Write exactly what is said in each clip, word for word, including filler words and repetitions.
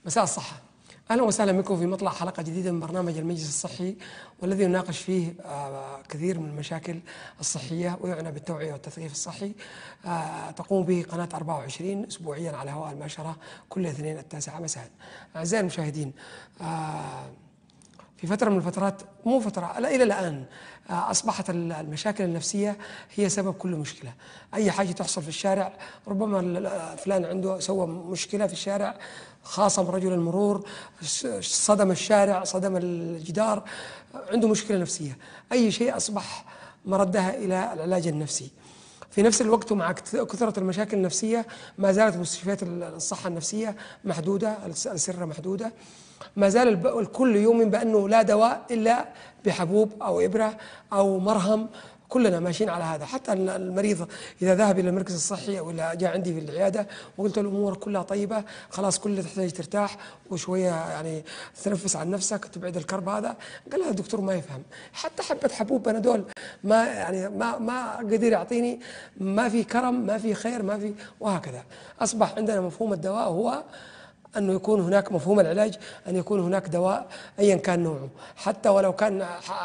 مساء الصحة. أهلا وسهلا بكم في مطلع حلقة جديدة من برنامج المجلس الصحي، والذي يناقش فيه كثير من المشاكل الصحية ويعنى بالتوعية والتثقيف الصحي. تقوم به قناة أربعة وعشرين أسبوعيا على هواء المباشرة كل اثنين التاسعة مساء. أعزائي المشاهدين، في فترة من الفترات، مو فترة، لا إلى الآن، أصبحت المشاكل النفسية هي سبب كل مشكلة. أي حاجة تحصل في الشارع، ربما فلان عنده سوى مشكلة في الشارع، خاصم رجل المرور، صدم الشارع، صدم الجدار، عنده مشكلة نفسية. أي شيء أصبح مردها إلى العلاج النفسي. في نفس الوقت ومع كثرة المشاكل النفسية ما زالت مستشفيات الصحة النفسية محدودة، الأسرة محدودة. ما زال الكل يؤمن بأنه لا دواء إلا بحبوب أو إبرة أو مرهم. كلنا ماشيين على هذا. حتى المريض إذا ذهب إلى المركز الصحي أو إلى جاء عندي في العيادة وقلت له الأمور كلها طيبة، خلاص كل اللي تحتاج ترتاح وشوية يعني تنفس عن نفسك تبعد الكرب هذا، قال هذا الدكتور ما يفهم. حتى حبة حبوب بنادول ما يعني ما ما قدر يعطيني، ما في كرم، ما في خير، ما في، وهكذا. أصبح عندنا مفهوم الدواء هو أنه يكون هناك مفهوم العلاج، أن يكون هناك دواء أيا كان نوعه، حتى ولو كان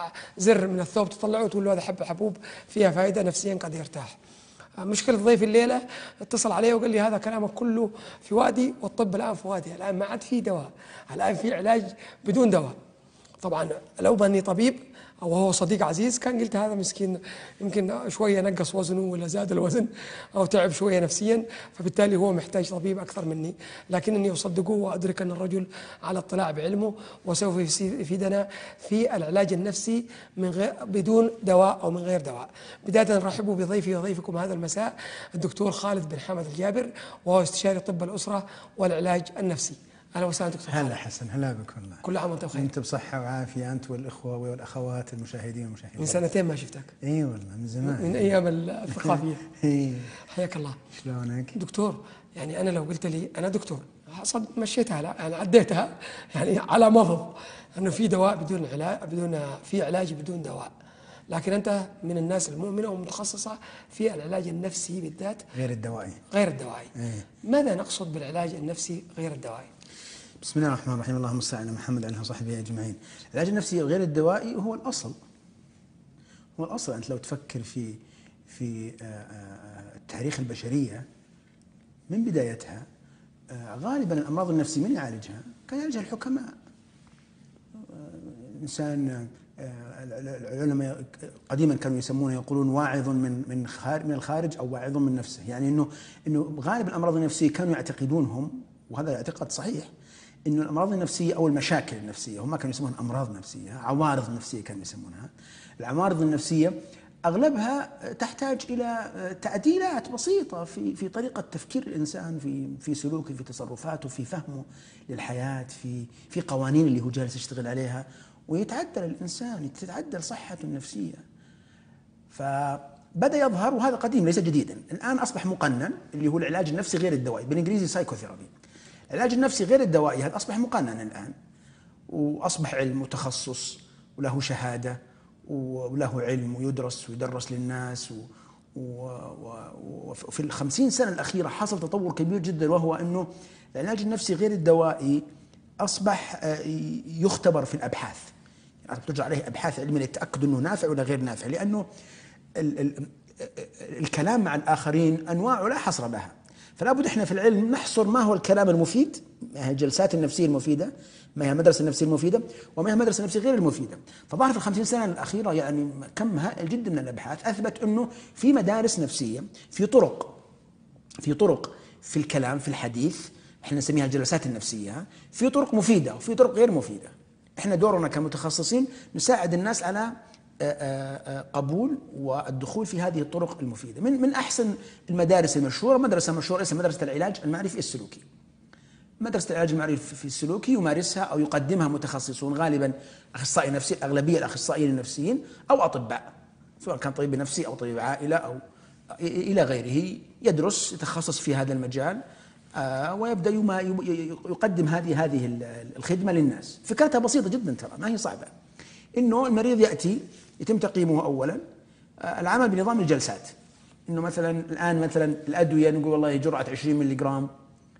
زر من الثوب تطلعه وتقول له هذا حبة حبوب فيها فائدة نفسيا قد يرتاح. مشكلة ضيفي الليلة اتصل علي وقال لي هذا كلامك كله في وادي والطب الآن في وادي، الآن ما عاد في دواء، الآن في علاج بدون دواء. طبعا لو بني طبيب أو هو صديق عزيز كان قلت هذا مسكين يمكن شوية نقص وزنه ولا زاد الوزن أو تعب شوية نفسيا، فبالتالي هو محتاج طبيب أكثر مني. لكنني أصدقه وأدرك أن الرجل على اطلاع بعلمه وسوف يفيدنا في العلاج النفسي من غير بدون دواء أو من غير دواء. بداية نرحب بضيفي وضيفكم هذا المساء الدكتور خالد بن حمد الجابر، وهو استشاري طب الأسرة والعلاج النفسي. اهلا وسهلا دكتور. هلا حسن، هلا بك والله. كل عام وانت بخير. انت بصحه وعافيه انت والاخوه والاخوات المشاهدين والمشاهدات. من سنتين ما شفتك. اي والله من زمان، من ايام الثقافيه. اي حياك الله. شلونك دكتور؟ يعني انا لو قلت لي انا دكتور صد مشيتها، لا انا عديتها يعني على مضض انه في دواء بدون علاج، بدون في علاج بدون دواء، لكن انت من الناس المؤمنه ومتخصصه في العلاج النفسي بالذات غير الدوائي. غير الدوائي. إيه؟ ماذا نقصد بالعلاج النفسي غير الدوائي؟ بسم الله الرحمن الرحيم، اللهم صل على محمد وعلى وصحبه اجمعين. العلاج النفسي غير الدوائي هو الاصل، هو الاصل. انت لو تفكر في في تاريخ البشريه من بدايتها، غالبا الامراض النفسية من يعالجها؟ كان يعالجها الحكماء. انسان، العلماء قديما كانوا يسمونه، يقولون واعظ من من خارج من الخارج او واعظ من نفسه، يعني انه انه غالب الامراض النفسيه كانوا يعتقدونهم، وهذا اعتقاد صحيح، انه الامراض النفسيه او المشاكل النفسيه، هم ما كانوا يسمونها امراض نفسيه، عوارض نفسيه كانوا يسمونها. العوارض النفسيه اغلبها تحتاج الى تعديلات بسيطه في في طريقه تفكير الانسان، في في سلوكه، في تصرفاته، في فهمه للحياه، في في قوانين اللي هو جالس يشتغل عليها، ويتعدل الإنسان، تتعدل صحته النفسية. فبدأ يظهر، وهذا قديم ليس جديدا، الآن أصبح مقنن، اللي هو العلاج النفسي غير الدوائي، بالإنجليزي سايكوثيرابي. العلاج النفسي غير الدوائي هذا أصبح مقنن الآن، وأصبح علم وتخصص وله شهادة وله علم ويدرس ويدرس للناس. وفي الخمسين سنة الأخيرة حصل تطور كبير جدا، وهو أنه العلاج النفسي غير الدوائي أصبح يختبر في الأبحاث، يعني ترجع عليه أبحاث علمية للتأكد أنه نافع ولا غير نافع، لأنه ال ال الكلام مع الآخرين أنواع لا حصر لها، فلا بد إحنا في العلم نحصر ما هو الكلام المفيد، ما هي الجلسات النفسية المفيدة، ما هي المدرسة النفسية المفيدة، وما هي المدرسة النفسية غير المفيدة. فظهر في الخمسين سنة الأخيرة يعني كم هائل جدا من الأبحاث أثبت أنه في مدارس نفسية، في طرق في طرق في الكلام، في الحديث، احنا نسميها الجلسات النفسية، في طرق مفيدة وفي طرق غير مفيدة. احنا دورنا كمتخصصين نساعد الناس على قبول والدخول في هذه الطرق المفيدة. من من احسن المدارس المشهورة مدرسة مشهورة اسمها مدرسة العلاج المعرفي السلوكي. مدرسة العلاج المعرفي السلوكي يمارسها او يقدمها متخصصون، غالبا اخصائي نفسي، الاغلبية الاخصائيين النفسيين او اطباء، سواء كان طبيب نفسي او طبيب عائلة او الى غيره، يدرس يتخصص في هذا المجال، آه ويبدأ يقدم هذه هذه الخدمة للناس. فكرتها بسيطة جدا، ترى ما هي صعبة. إنه المريض يأتي يتم تقييمه أولا، آه العمل بنظام الجلسات، إنه مثلا الآن مثلا الأدوية نقول والله جرعة عشرين ملي جرام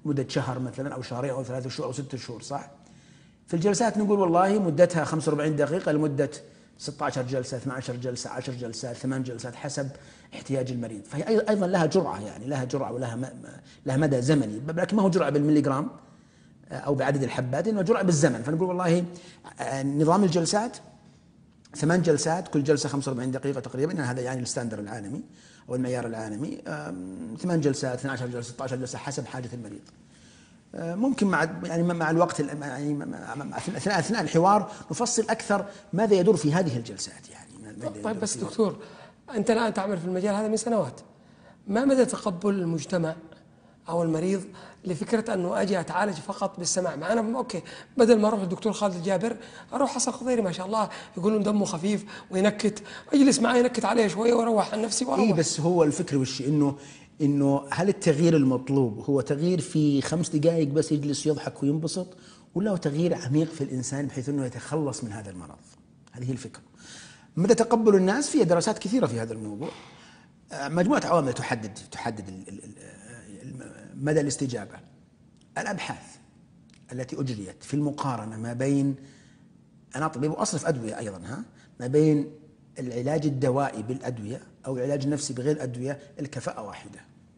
مدة شهر مثلا أو شهرين أو ثلاثة شهور أو ستة شهور، صح؟ في الجلسات نقول والله مدتها خمسة وأربعين دقيقة لمدة ستة عشر جلسة، اثنتي عشرة جلسة، عشر جلسات، ثمان جلسات، حسب احتياج المريض. فهي أيضا لها جرعة، يعني لها جرعة ولها لها مدى زمني، لكن ما هو جرعة بالمليغرام أو بعدد الحبات، إنه جرعة بالزمن. فنقول والله نظام الجلسات ثمان جلسات، كل جلسة خمسة وأربعين دقيقة تقريبا، هذا يعني الستاندر العالمي أو المعيار العالمي. ثمان جلسات، اثنتي عشرة جلسة، ستة عشر جلسة، حسب حاجة المريض. ممكن مع يعني مع الوقت يعني اثناء اثناء الحوار نفصل اكثر ماذا يدور في هذه الجلسات يعني. طيب بس دكتور، انت الان تعمل في المجال هذا من سنوات، ما مدى تقبل المجتمع او المريض لفكره انه اجي اتعالج فقط بالسماع؟ مع انا اوكي، بدل ما اروح للدكتور خالد الجابر اروح حسن خضيري ما شاء الله يقولون دمه خفيف وينكت، اجلس معاه ينكت عليه شويه واروح عن نفسي واروح. اي بس هو الفكره وش انه انه هل التغيير المطلوب هو تغيير في خمس دقائق بس يجلس يضحك وينبسط، ولا هو تغيير عميق في الانسان بحيث انه يتخلص من هذا المرض؟ هذه هي الفكره. مدى تقبل الناس، في دراسات كثيره في هذا الموضوع، مجموعه عوامل تحدد تحدد مدى الاستجابه. الابحاث التي اجريت في المقارنه ما بين، انا طبيب واصرف ادويه ايضا، ها ما بين العلاج الدوائي بالادويه او العلاج النفسي بغير ادويه، الكفاءه واحده،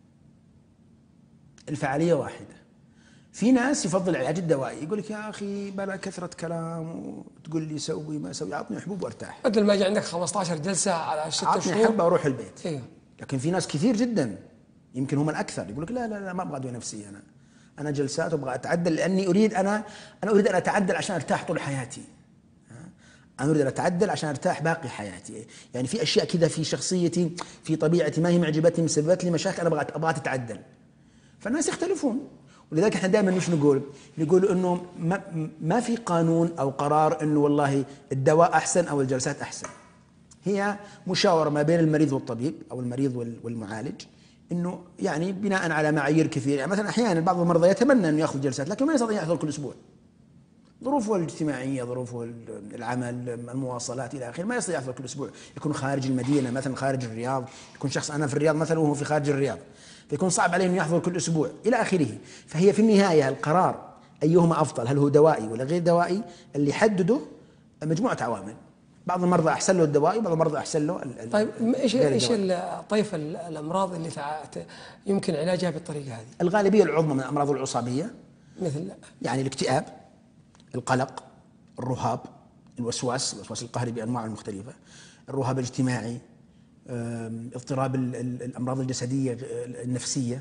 الفعاليه واحده. في ناس يفضل العلاج الدوائي، يقول لك يا اخي بلا كثره كلام وتقول لي سوي ما اسوي، اعطني حبوب وارتاح، بدل ما يجي عندك خمسة عشر جلسه على ستة شهور اعطني حبه واروح البيت. ايوه. لكن في ناس كثير جدا يمكن هم الاكثر يقول لك لا لا لا ما ابغى ادويه نفسيه، انا انا جلسات وابغى اتعدل، لاني اريد انا انا اريد ان اتعدل عشان ارتاح طول حياتي. أنا أريد أن أتعدل عشان أرتاح باقي حياتي. يعني في أشياء كذا في شخصيتي في طبيعتي ما هي معجبتني، مسببت لي مشاكل، أنا أبغى أبغى تتعدل. فالناس يختلفون، ولذلك إحنا دائما مش نقول نقول إنه ما, ما في قانون أو قرار إنه والله الدواء أحسن أو الجلسات أحسن. هي مشاورة ما بين المريض والطبيب أو المريض والمعالج، إنه يعني بناء على معايير كثير. يعني مثلا أحيانا بعض المرضى يتمنى إنه يأخذ جلسات لكن ما يستطيع يحضر كل أسبوع، ظروفه الاجتماعية، ظروفه العمل، المواصلات إلى آخره، ما يستطيع يحضر كل أسبوع. يكون خارج المدينة مثلا، خارج الرياض، يكون شخص أنا في الرياض مثلا وهو في خارج الرياض، فيكون صعب عليه أنه يحضر كل أسبوع إلى آخره. فهي في النهاية القرار أيهما أفضل، هل هو دوائي ولا غير دوائي، اللي يحدده مجموعة عوامل. بعض المرضى أحسن له الدوائي وبعض المرضى أحسن له. طيب إيش إيش طيف الأمراض اللي يمكن علاجها بالطريقة هذه؟ الغالبية العظمى من الأمراض العصابية، مثل يعني الاكتئاب، القلق، الرهاب، الوسواس، الوسواس القهري بأنواعه المختلفة، الرهاب الاجتماعي، اضطراب الأمراض الجسدية النفسية،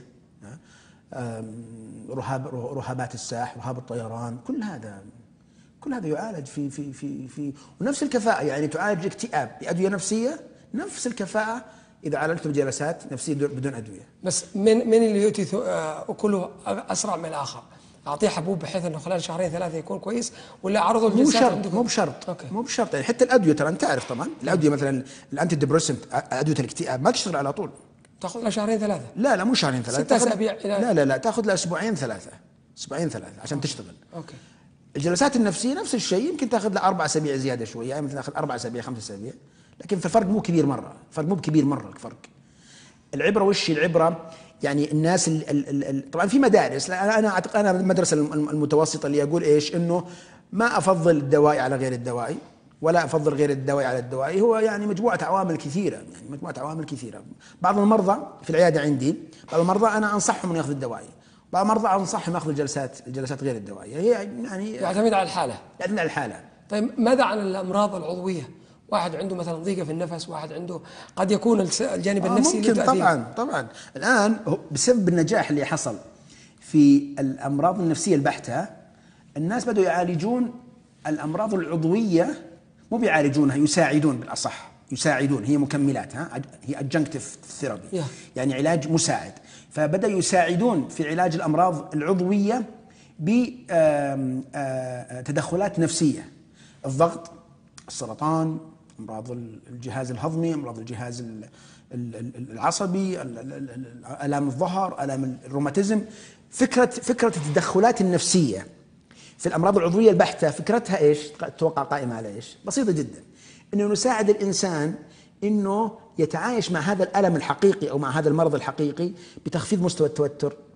رهاب رهابات الساح، رهاب الطيران، كل هذا كل هذا يعالج في في في في ونفس الكفاءة. يعني تعالج الاكتئاب بأدوية نفسية نفس الكفاءة إذا عالجته بجلسات نفسية بدون أدوية. بس من من اللي يؤتي أكله أسرع من الآخر؟ أعطيه حبوب بحيث أنه خلال شهرين ثلاثة يكون كويس، ولا عرضه الجلسات عندكم؟ مو بشرط مو بشرط يعني حتى الأدوية ترى أنت تعرف طبعا الأدوية مثلا الأنتي ديبريسنت، أدوية الاكتئاب ما تشتغل على طول، تاخذ لها شهرين ثلاثة. لا لا مو شهرين ثلاثة، ستة أسابيع. لا لا لا تاخذ لها أسبوعين ثلاثة، أسبوعين ثلاثة عشان أوكي. تشتغل. أوكي. الجلسات النفسية نفس الشيء، يمكن تاخذ لها أربع أسابيع زيادة شوية، يعني مثلا تاخذ أربع أسابيع خمس أسابيع، لكن في الفرق مو كبير مرة، الفرق مو كبير مرة الفرق. العبرة وش العبرة؟ يعني الناس ال ال ال طبعا في مدارس، انا انا اعتقد انا المدرسه المتوسطه اللي اقول ايش انه ما افضل الدوائي على غير الدوائي ولا افضل غير الدوائي على الدوائي، هو يعني مجموعه عوامل كثيره، يعني مجموعه عوامل كثيره. بعض المرضى في العياده عندي، بعض المرضى انا انصحهم ان ياخذوا الدوائي، بعض المرضى انصحهم ياخذوا الجلسات الجلسات غير الدوائيه. هي يعني يعتمد على الحاله. يعتمد على الحاله. طيب ماذا عن الامراض العضويه؟ واحد عنده مثلا ضيقه في النفس، واحد عنده قد يكون الجانب النفسي آه ممكن طبعا طبعا. الان بسبب النجاح اللي حصل في الامراض النفسيه البحته، الناس بدأوا يعالجون الامراض العضويه، مو بيعالجونها، يساعدون بالاصح، يساعدون، هي مكملات، ها هي adjunctive therapy، يعني علاج مساعد. فبدأوا يساعدون في علاج الامراض العضويه بتدخلات نفسيه، الضغط، السرطان، امراض الجهاز الهضمي، امراض الجهاز العصبي، الام الظهر، الام الروماتيزم. فكره فكره التدخلات النفسيه في الامراض العضويه البحته فكرتها ايش؟ تتوقع قائمه على ايش؟ بسيطه جدا، انه نساعد الانسان انه يتعايش مع هذا الالم الحقيقي او مع هذا المرض الحقيقي بتخفيض مستوى التوتر،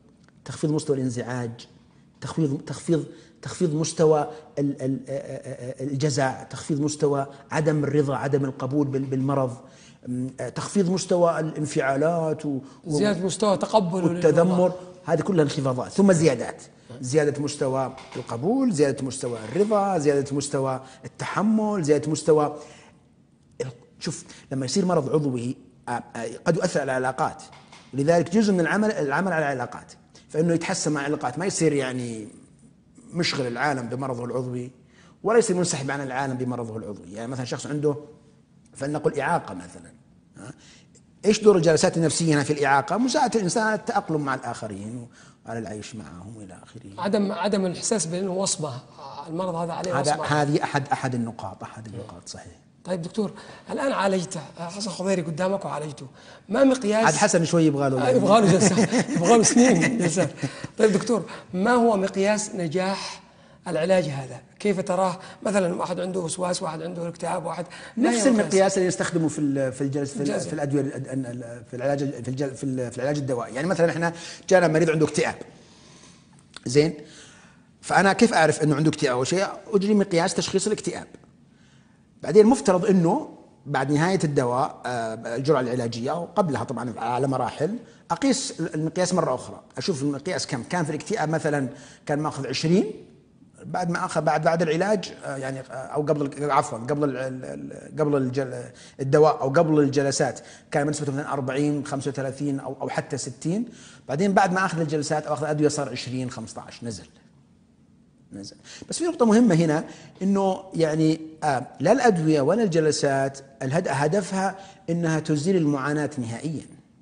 تخفيض مستوى الانزعاج، تخفيض تخفيض تخفيض مستوى الجزع، تخفيض مستوى عدم الرضا، عدم القبول بالمرض، تخفيض مستوى الانفعالات و زيادة مستوى تقبل والتذمر. هذه كلها انخفاضات، ثم زيادات، زيادة مستوى القبول، زيادة مستوى الرضا، زيادة مستوى التحمل، زيادة مستوى. شوف لما يصير مرض عضوي قد يؤثر على العلاقات، لذلك جزء من العمل العمل على العلاقات، فإنه يتحسن مع العلاقات، ما يصير يعني مشغل العالم بمرضه العضوي ولا يصير منسحب عن العالم بمرضه العضوي. يعني مثلا شخص عنده فلنقل إعاقة مثلا، ايش دور الجلسات النفسية هنا في الإعاقة؟ مساعدة الإنسان على التأقلم مع الآخرين وعلى العيش معهم إلى آخره. عدم عدم الإحساس بأنه وصمة، المرض هذا عليه هذا وصمة. هذه أحد أحد النقاط أحد النقاط صحيح. طيب دكتور، الآن عالجته حسن خضيري قدامك وعالجته، ما مقياس؟ عاد حسن شوي يبغى له يبغى له جلسات، يبغى له سنين جلسات. طيب دكتور، ما هو مقياس نجاح العلاج هذا؟ كيف تراه؟ مثلا واحد عنده وسواس، واحد عنده اكتئاب، واحد نفس المقياس اللي يستخدمه في في الجلس في, الجلسة. في الادويه في العلاج في, الجل في, في العلاج الدوائي. يعني مثلا احنا جانا مريض عنده اكتئاب، زين، فانا كيف اعرف انه عنده اكتئاب؟ اول شيء اجري مقياس تشخيص الاكتئاب، بعدين المفترض انه بعد نهايه الدواء الجرعه العلاجيه او قبلها طبعا على مراحل اقيس المقياس مره اخرى، اشوف المقياس كم كان في الاكتئاب. مثلا كان ماخذ عشرين، بعد ما اخذ بعد بعد العلاج يعني او قبل عفوا قبل قبل الدواء او قبل الجلسات كان نسبته مثلا أربعين خمسة وثلاثين او او حتى ستين، بعدين بعد ما اخذ الجلسات او اخذ الادويه صار عشرين خمسة عشر، نزل نزل. بس في نقطه مهمه هنا، انه يعني آه لا الادويه ولا الجلسات هدفها انها تزيل المعاناه نهائيا.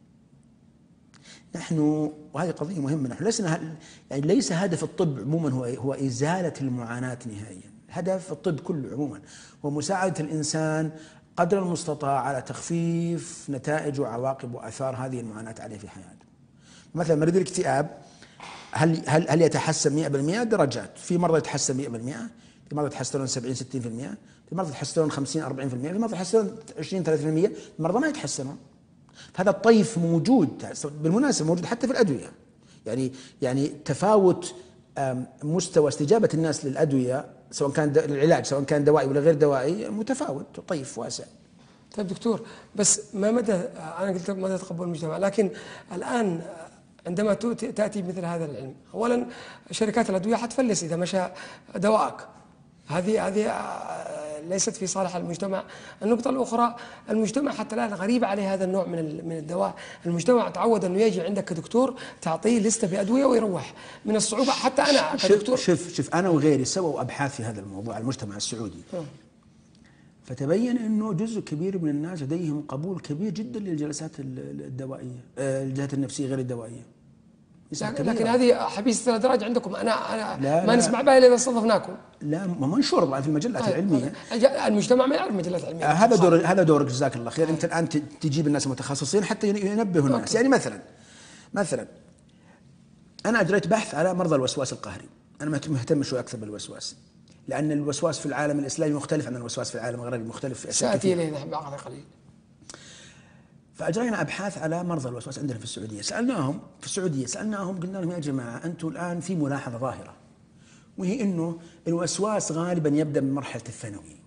نحن وهذه قضية مهمة، نحن لسنا يعني ليس هدف الطب عموما هو هو إزالة المعاناة نهائيا، هدف الطب كله عموما هو مساعدة الإنسان قدر المستطاع على تخفيف نتائج وعواقب وآثار هذه المعاناة عليه في حياته. مثلا مريض الاكتئاب هل هل هل يتحسن مئة بالمئة؟ درجات، في مرضى يتحسن مئة بالمئة، في مرضى يتحسنون سبعين ستين بالمئة، في مرضى يتحسنون خمسين أربعين بالمئة، في مرضى يتحسنون عشرين ثلاثين بالمئة، في مرضى ما يتحسنون. هذا الطيف موجود بالمناسبة، موجود حتى في الأدوية، يعني يعني تفاوت مستوى استجابة الناس للأدوية سواء كان للعلاج سواء كان دوائي ولا غير دوائي متفاوت، طيف واسع. طيب دكتور، بس ما مدى أنا قلت لك مدى تقبل المجتمع، لكن الآن عندما تأتي مثل هذا العلم، أولا شركات الأدوية حتفلس إذا مشى دوائك، هذه هذه ليست في صالح المجتمع. النقطة الأخرى، المجتمع حتى الآن غريب عليه هذا النوع من من الدواء، المجتمع تعود أنه يجي عندك كدكتور تعطيه لستة بأدوية ويروح، من الصعوبة حتى أنا كدكتور. شوف شوف أنا وغيري سووا أبحاث في هذا الموضوع المجتمع السعودي، فتبين أنه جزء كبير من الناس لديهم قبول كبير جدا للجلسات الدوائية، الجلسات النفسية غير الدوائية. لكن هذه حبيسة الأدراج عندكم، أنا أنا لا ما لا نسمع بها إلا إذا استضفناكم. لا منشور طبعا في المجلات طيب العلمية. المجتمع ما يعرف مجلات علمية. هذا دور هذا دورك جزاك الله خير. أنت الآن تجيب الناس المتخصصين حتى ينبهوا الناس. أوكي. يعني مثلا مثلا أنا أجريت بحث على مرضى الوسواس القهري، أنا مهتم شوي أكثر بالوسواس، لأن الوسواس في العالم الإسلامي مختلف عن الوسواس في العالم الغربي، مختلف في أشياء كثيرة. سأتي إليه بعد قليل. فأجرينا أبحاث على مرضى الوسواس عندنا في السعودية، سألناهم في السعودية سألناهم قلنا لهم يا جماعة أنتم الآن في ملاحظة ظاهرة، وهي إنه الوسواس غالبا يبدأ من مرحلة الثانوي،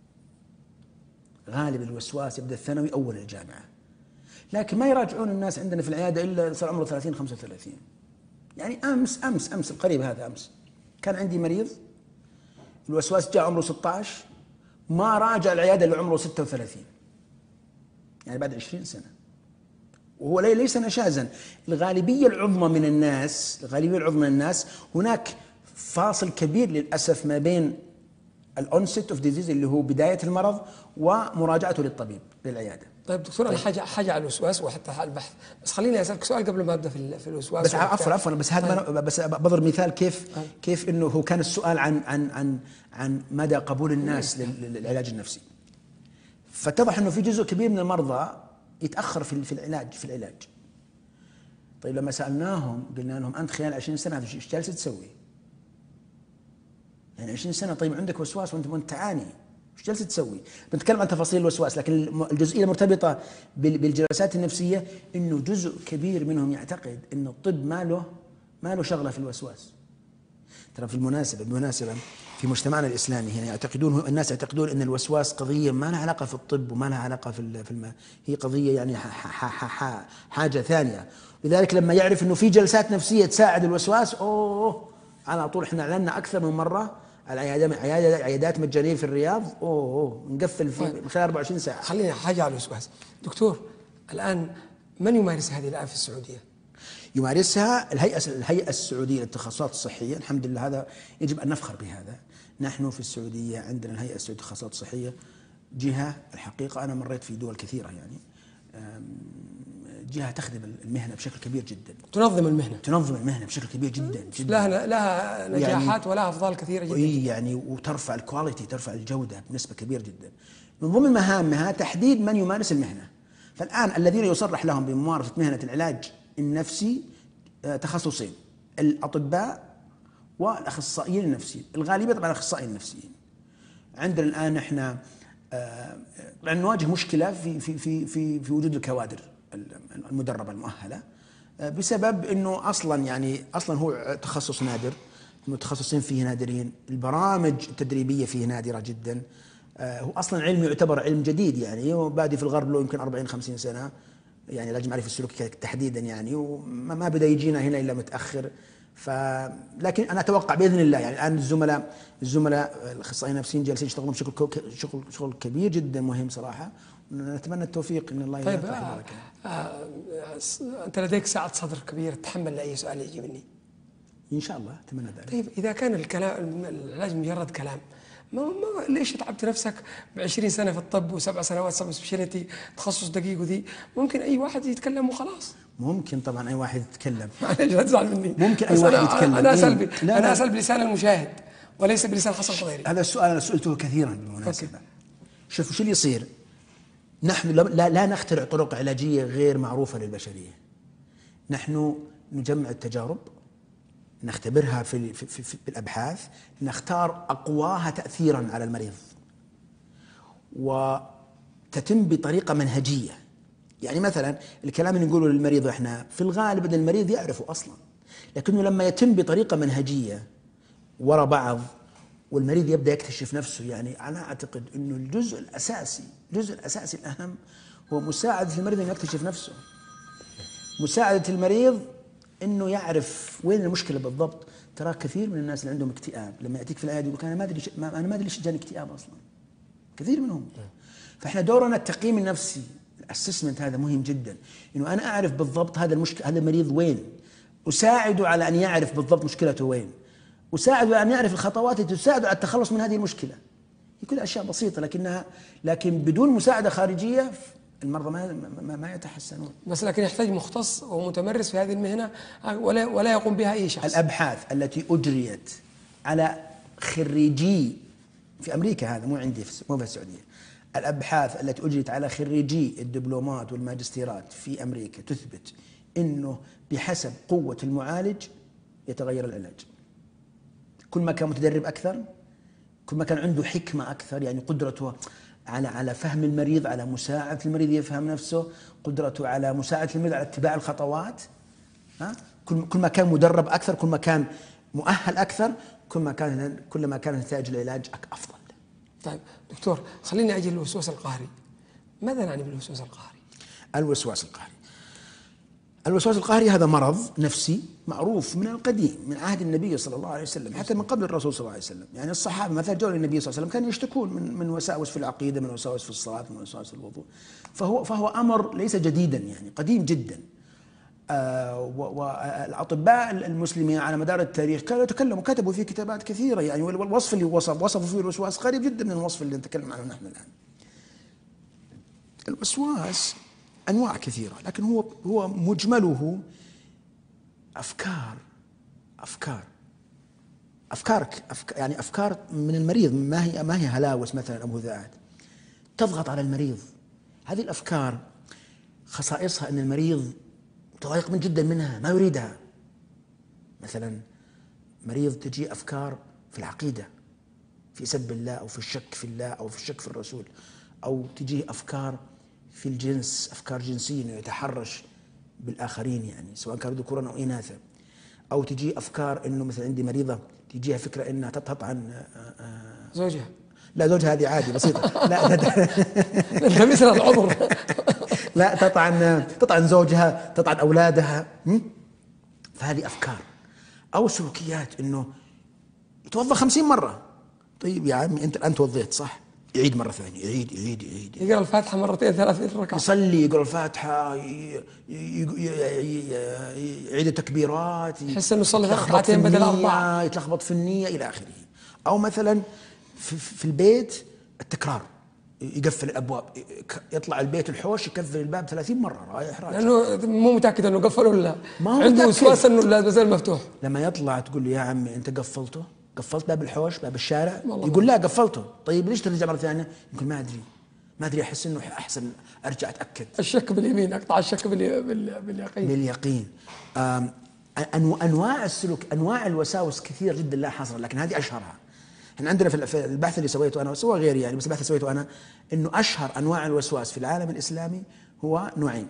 غالبا الوسواس يبدأ الثانوي أول الجامعة، لكن ما يراجعون الناس عندنا في العيادة إلا صار عمره ثلاثين خمسة وثلاثين. يعني أمس أمس أمس القريب هذا أمس كان عندي مريض الوسواس جاء عمره ستة عشر، ما راجع العيادة إلا عمره ستة وثلاثين، يعني بعد عشرين سنة. وهو ليس نشازا، الغالبية العظمى من الناس الغالبية العظمى من الناس هناك فاصل كبير للأسف ما بين الأونست أوف ديزيز اللي هو بداية المرض ومراجعته للطبيب للعيادة. طيب دكتور، أنا حاجة حاجة على الوسواس وحتى على البحث، بس خليني أسألك سؤال قبل ما أبدأ في في الوسواس. بس عفوا عفوا بس هذا طيب. بس بضرب مثال كيف طيب. كيف إنه هو كان السؤال عن عن عن عن مدى قبول الناس للعلاج النفسي، فاتضح انه في جزء كبير من المرضى يتاخر في في العلاج في العلاج. طيب لما سالناهم قلنا لهم انت خلال عشرين سنه ايش جالس تسوي؟ يعني عشرين سنه طيب عندك وسواس وانت وانت تعاني، ايش جالس تسوي؟ بنتكلم عن تفاصيل الوسواس، لكن الجزئيه المرتبطه بالجلسات النفسيه انه جزء كبير منهم يعتقد انه الطب ما له ما له شغلة في الوسواس. ترى في المناسبة بالمناسبة في مجتمعنا الإسلامي هنا يعتقدون الناس يعتقدون أن الوسواس قضية ما لها علاقة في الطب وما لها علاقة في في الم... هي قضية يعني ح... ح... ح... ح... حاجة ثانية. لذلك لما يعرف أنه في جلسات نفسية تساعد الوسواس، أوه على طول. إحنا أعلنا أكثر من مرة العيادات عيادات مجانية في الرياض، أوه, أوه نقفل في طيب. خلال أربعة وعشرين ساعة. خلينا حاجة على الوسواس. دكتور، الآن من يمارس هذه الآن في السعودية؟ يمارسها الهيئة الهيئة السعودية للتخصصات الصحية. الحمد لله، هذا يجب أن نفخر بهذا. نحن في السعودية عندنا الهيئة السعودية للتخصصات الصحية، جهة الحقيقة أنا مريت في دول كثيرة يعني، جهة تخدم المهنة بشكل كبير جدا، تنظم المهنة تنظم المهنة بشكل كبير جدا جدا، لها لها نجاحات يعني ولها أفضال كثيرة جدا, جداً يعني، وترفع الكواليتي، ترفع الجودة بنسبة كبيرة جدا. من ضمن مهامها تحديد من يمارس المهنة. فالآن الذين يصرح لهم بممارسة مهنة العلاج النفسي تخصصين: الأطباء والأخصائيين النفسيين، الغالبية طبعا الأخصائيين النفسيين. عندنا الآن احنا طبعا نواجه مشكلة في في في في في وجود الكوادر المدربة المؤهلة، بسبب انه اصلا يعني اصلا هو تخصص نادر، المتخصصين فيه نادرين، البرامج التدريبية فيه نادرة جدا. هو اصلا علم يعتبر علم جديد يعني، وبادي في الغرب له يمكن أربعين خمسين سنة يعني، العلاج المعرفي السلوكي تحديدا يعني، وما بدا يجينا هنا الا متاخر. ف لكن انا اتوقع باذن الله يعني الان الزملاء الزملاء الاخصائيين النفسيين جالسين يشتغلون بشكل شغل شغل كبير جدا مهم صراحه، ونتمنى التوفيق ان الله طيب يفتح آه البركه. آه انت لديك سعه صدر كبيره تتحمل لاي سؤال يجي مني ان شاء الله، اتمنى ذلك. طيب اذا كان الكلام العلاج مجرد كلام، ما ما ليش تعبت نفسك بعشرين سنة في الطب وسبع سنوات سب سبيشاليتي تخصص دقيق وذي؟ ممكن أي واحد يتكلم وخلاص. ممكن طبعا أي واحد يتكلم. معلش لا تزعل مني. ممكن أي واحد أنا يتكلم. أنا أسأل لا أنا لا. أسأل بلسان المشاهد وليس بلسان حسن الخضيري. هذا السؤال أنا سئلته كثيرا بالمناسبة. شوف شو اللي يصير، نحن لا, لا نخترع طرق علاجية غير معروفة للبشرية. نحن نجمع التجارب، نختبرها في, في, في, في الأبحاث، نختار أقواها تأثيرا على المريض، وتتم بطريقة منهجية. يعني مثلا الكلام اللي نقوله للمريض احنا في الغالب ان المريض يعرفه اصلا، لكنه لما يتم بطريقة منهجية وراء بعض والمريض يبدأ يكتشف نفسه، يعني انا اعتقد انه الجزء الاساسي الجزء الاساسي الاهم هو مساعدة المريض انه يكتشف نفسه، مساعدة المريض انه يعرف وين المشكلة بالضبط. ترى كثير من الناس اللي عندهم اكتئاب لما ياتيك في العيادة يقول انا ما ادري انا ما ادري ليش جاني اكتئاب اصلا، كثير منهم. فاحنا دورنا التقييم النفسي، الاسسمنت هذا مهم جدا، انه انا اعرف بالضبط هذا المشكله هذا المريض وين، اساعده على ان يعرف بالضبط مشكلته وين، اساعده على ان يعرف الخطوات التي تساعده على التخلص من هذه المشكله. هي كلها اشياء بسيطه، لكنها لكن بدون مساعده خارجيه المرضى ما ما, ما يتحسنون. بس لكن يحتاج مختص ومتمرس في هذه المهنه ولا ولا يقوم بها اي شخص. الابحاث التي اجريت على خريجي في امريكا، هذا مو عندي مو في السعوديه، الأبحاث التي أجريت على خريجي الدبلومات والماجستيرات في أمريكا تثبت أنه بحسب قوة المعالج يتغير العلاج. كل ما كان متدرب أكثر، كل ما كان عنده حكمة أكثر، يعني قدرته على على فهم المريض، على مساعدة المريض يفهم نفسه، قدرته على مساعدة المريض على اتباع الخطوات. ها؟ كل كل ما كان مدرب أكثر، كل ما كان مؤهل أكثر، كل ما كان كل ما كان نتائج العلاج أفضل. طيب دكتور، خليني أجي للوسواس القهري. ماذا نعني بالوسواس القهري؟ الوسواس القهري الوسواس القهري هذا مرض نفسي معروف من القديم، من عهد النبي صلى الله عليه وسلم، حتى من قبل الرسول صلى الله عليه وسلم. يعني الصحابة مثلا جاءوا للنبي صلى الله عليه وسلم كانوا يشتكون من من وساوس في العقيدة، من وساوس في الصلاة، من وساوس في الوضوء. فهو فهو أمر ليس جديدا، يعني قديم جدا. آه والأطباء المسلمين على مدار التاريخ كانوا يتكلموا، كتبوا في كتابات كثيرة يعني، والوصف اللي وصف وصفوا فيه الوسواس قريب جدا من الوصف اللي نتكلم عنه نحن الآن. الوسواس أنواع كثيرة، لكن هو هو مجمله أفكار أفكار أفكار أفكار يعني أفكار من المريض، ما هي ما هي هلاوس مثلا أو هذاءات تضغط على المريض. هذه الأفكار خصائصها أن المريض متضايق من جدا منها، ما يريدها. مثلا مريض تجي أفكار في العقيدة، في سب الله أو في الشك في الله أو في الشك في الرسول، أو تجي أفكار في الجنس، أفكار جنسية، إنه يتحرش بالآخرين يعني سواء كانوا ذكورا أو إناثا، او تجي افكار انه مثلا عندي مريضه تجيها فكره انها تطعن آه، آه، زوجها. لا زوجها هذه عادي بسيطه. لا انت مثل العذر. لا تطعن تطعن زوجها، تطعن اولادها. م? فهذه افكار او سلوكيات، انه يتوضا خمسين مره. طيب يا عمي انت الان توضيت صح، يعيد مره ثانيه، يعيد يعيد يعيد يقرا الفاتحه مرتين ثلاثين ركعه، يصلي، يقرا الفاتحه، ي- ي- ي- ي- يعيد التكبيرات، يحس انه صلى يتلخبط ركعتين في بدل النية، اربعه. يتلخبط في النية إلى آخره. أو مثلا في, في البيت التكرار، يقفل الأبواب، يطلع البيت الحوش يقفل الباب ثلاثين مرة رايح راجع، لانه مو متاكد انه قفل ولا ما هو عنده متأكد. وسواس انه لا زال مفتوح. لما يطلع تقول له يا عمي أنت قفلته، قفلت باب الحوش باب الشارع؟ والله يقول لا قفلته. طيب ليش ترجع مرة ثانية؟ يقول ما أدري ما أدري أحس إنه أحسن أرجع أتأكد. الشك باليمين اقطع الشك بالي- بال- باليقين. باليقين. آم، أنو- انواع السلوك، انواع الوساوس كثير جدا لا حصر، لكن هذه اشهرها. احنا عندنا في في البحث اللي سويته انا وسوى غيري يعني، بس البحث اللي سويته انا انه اشهر انواع الوسواس في العالم الاسلامي هو نوعين.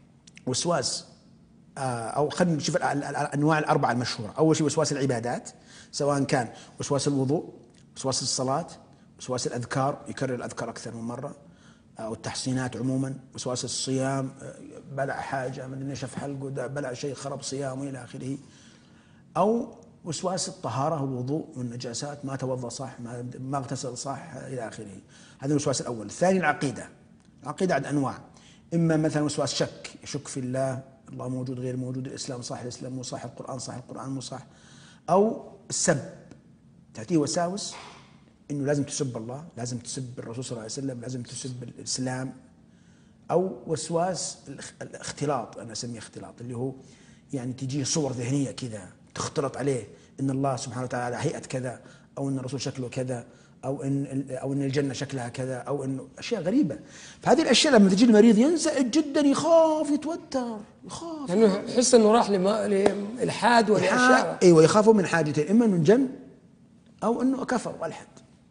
وسواس آه، او خلينا نشوف ال- ال- الانواع الاربعه المشهوره. اول شيء وسواس العبادات، سواء كان وسواس الوضوء، وسواس الصلاه، وسواس الاذكار، يكرر الاذكار اكثر من مره، او التحصينات عموما، وسواس الصيام، بلع حاجه من نشف حلقه، ده بلع شيء خرب صيامه الى اخره. او وسواس الطهاره، الوضوء والنجاسات، ما توضا صح، ما ما اغتسل صح الى اخره. هذا الوسواس الاول. الثاني العقيده. العقيده عند انواع، اما مثلا وسواس شك، يشك في الله، الله موجود غير موجود، الاسلام صح الاسلام مو صح، القران صح القران مو صح. او السب، تاتيه وساوس انه لازم تسب الله، لازم تسب الرسول صلى الله عليه وسلم، لازم تسب الاسلام. او وسواس الاختلاط، انا اسميه اختلاط، اللي هو يعني تجيه صور ذهنيه كذا تختلط عليه ان الله سبحانه وتعالى هيئه كذا، او ان الرسول شكله كذا، او ان او ان الجنه شكلها كذا، او انه اشياء غريبه. فهذه الاشياء لما تجي المريض ينزعج جدا، يخاف، يتوتر، يخاف، لانه يعني يحس انه راح لما لالحاد ولاشياء. ايوه يخافوا من حاجتين، اما انه جن او انه كفر والحد.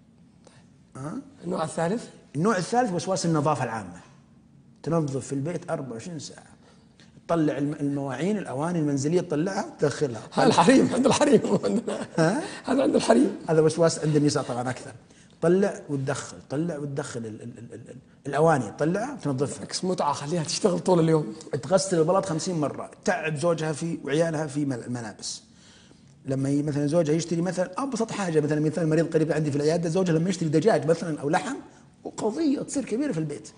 أه؟ النوع الثالث النوع الثالث وسواس النظافه العامه، تنظف في البيت أربعة وعشرين ساعه، تطلع المواعين الاواني المنزليه تطلعها وتدخلها. الحريم عند الحريم عندنا. هذا عند الحريم. هذا وسواس عند النساء طبعا اكثر، طلع وتدخل، طلع وتدخل ال ال ال ال الاواني، تطلعها وتنظفها. عكس متعه، خليها تشتغل طول اليوم. تغسل البلاط خمسين مره، تعب زوجها في وعيالها في الملابس. لما مثلا زوجها يشتري مثلا ابسط حاجه، مثلا مثال مريض قريب عندي في العياده، زوجها لما يشتري دجاج مثلا او لحم، وقضيه تصير كبيره في البيت،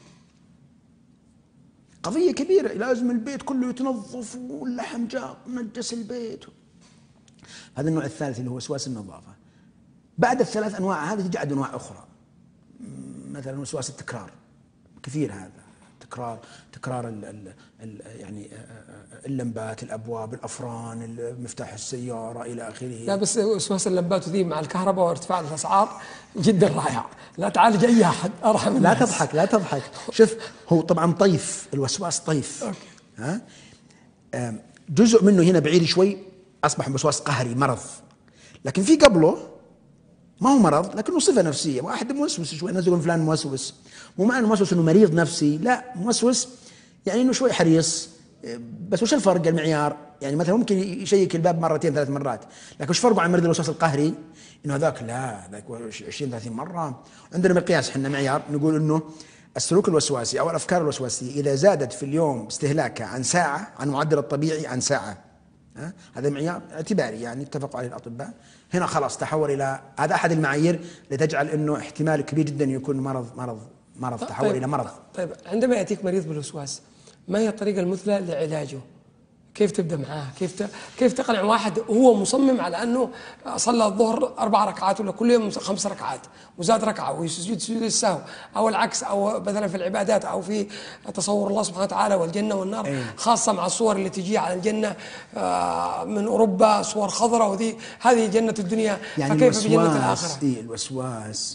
قضيه كبيره، لازم البيت كله يتنظف واللحم جاء نجس البيت. هذا النوع الثالث اللي هو وسواس النظافه. بعد الثلاث انواع هذه تجي عاد انواع اخرى، مثلا وسواس التكرار، كثير هذا تكرار، تكرار ال ال ال يعني اللمبات، الابواب، الافران، مفتاح السياره الى اخره. لا بس وسواس اللمبات ذي مع الكهرباء وارتفاع الاسعار جدا رائع، لا تعالج اي احد، ارحم الناس. لا تضحك لا تضحك. شوف هو طبعا طيف، الوسواس طيف. أوكي. ها جزء منه هنا بعيد شوي، اصبح وسواس قهري مرض، لكن في قبله ما هو مرض لكنه صفه نفسيه. واحد موسوس شوي، الناس يقولون فلان موسوس، مو معنى موسوس انه مريض نفسي، لا، موسوس يعني انه شوي حريص. بس وش الفرق المعيار؟ يعني مثلا ممكن يشيك الباب مرتين ثلاث مرات، لكن وش فرقه عن مريض الوسواس القهري؟ انه هذاك لا، ذاك عشرين ثلاثين مره. عندنا مقياس احنا معيار، نقول انه السلوك الوسواسي او الافكار الوسواسيه اذا زادت في اليوم استهلاكها عن ساعه، عن معدل الطبيعي عن ساعه، ها؟ هذا معيار اعتباري يعني اتفقوا عليه الاطباء. هنا خلاص تحول الى، هذا احد المعايير اللي تجعل انه احتمال كبير جدا يكون مرض مرض مرض تحول طيب الى مرض. طيب عندما ياتيك مريض بالوسواس، ما هي الطريقه المثلى لعلاجه؟ كيف تبدا معاه؟ كيف ت... كيف تقنع واحد هو مصمم على انه صلى الظهر اربع ركعات ولا كل يوم خمس ركعات وزاد ركعه ويسجد سجود السهو، او العكس، او مثلا في العبادات او في تصور الله سبحانه وتعالى والجنه والنار، أيه. خاصه مع الصور اللي تجي على الجنه من اوروبا، صور خضراء، وذي هذه جنه الدنيا، يعني فكيف بجنه الاخره؟ إيه الوسواس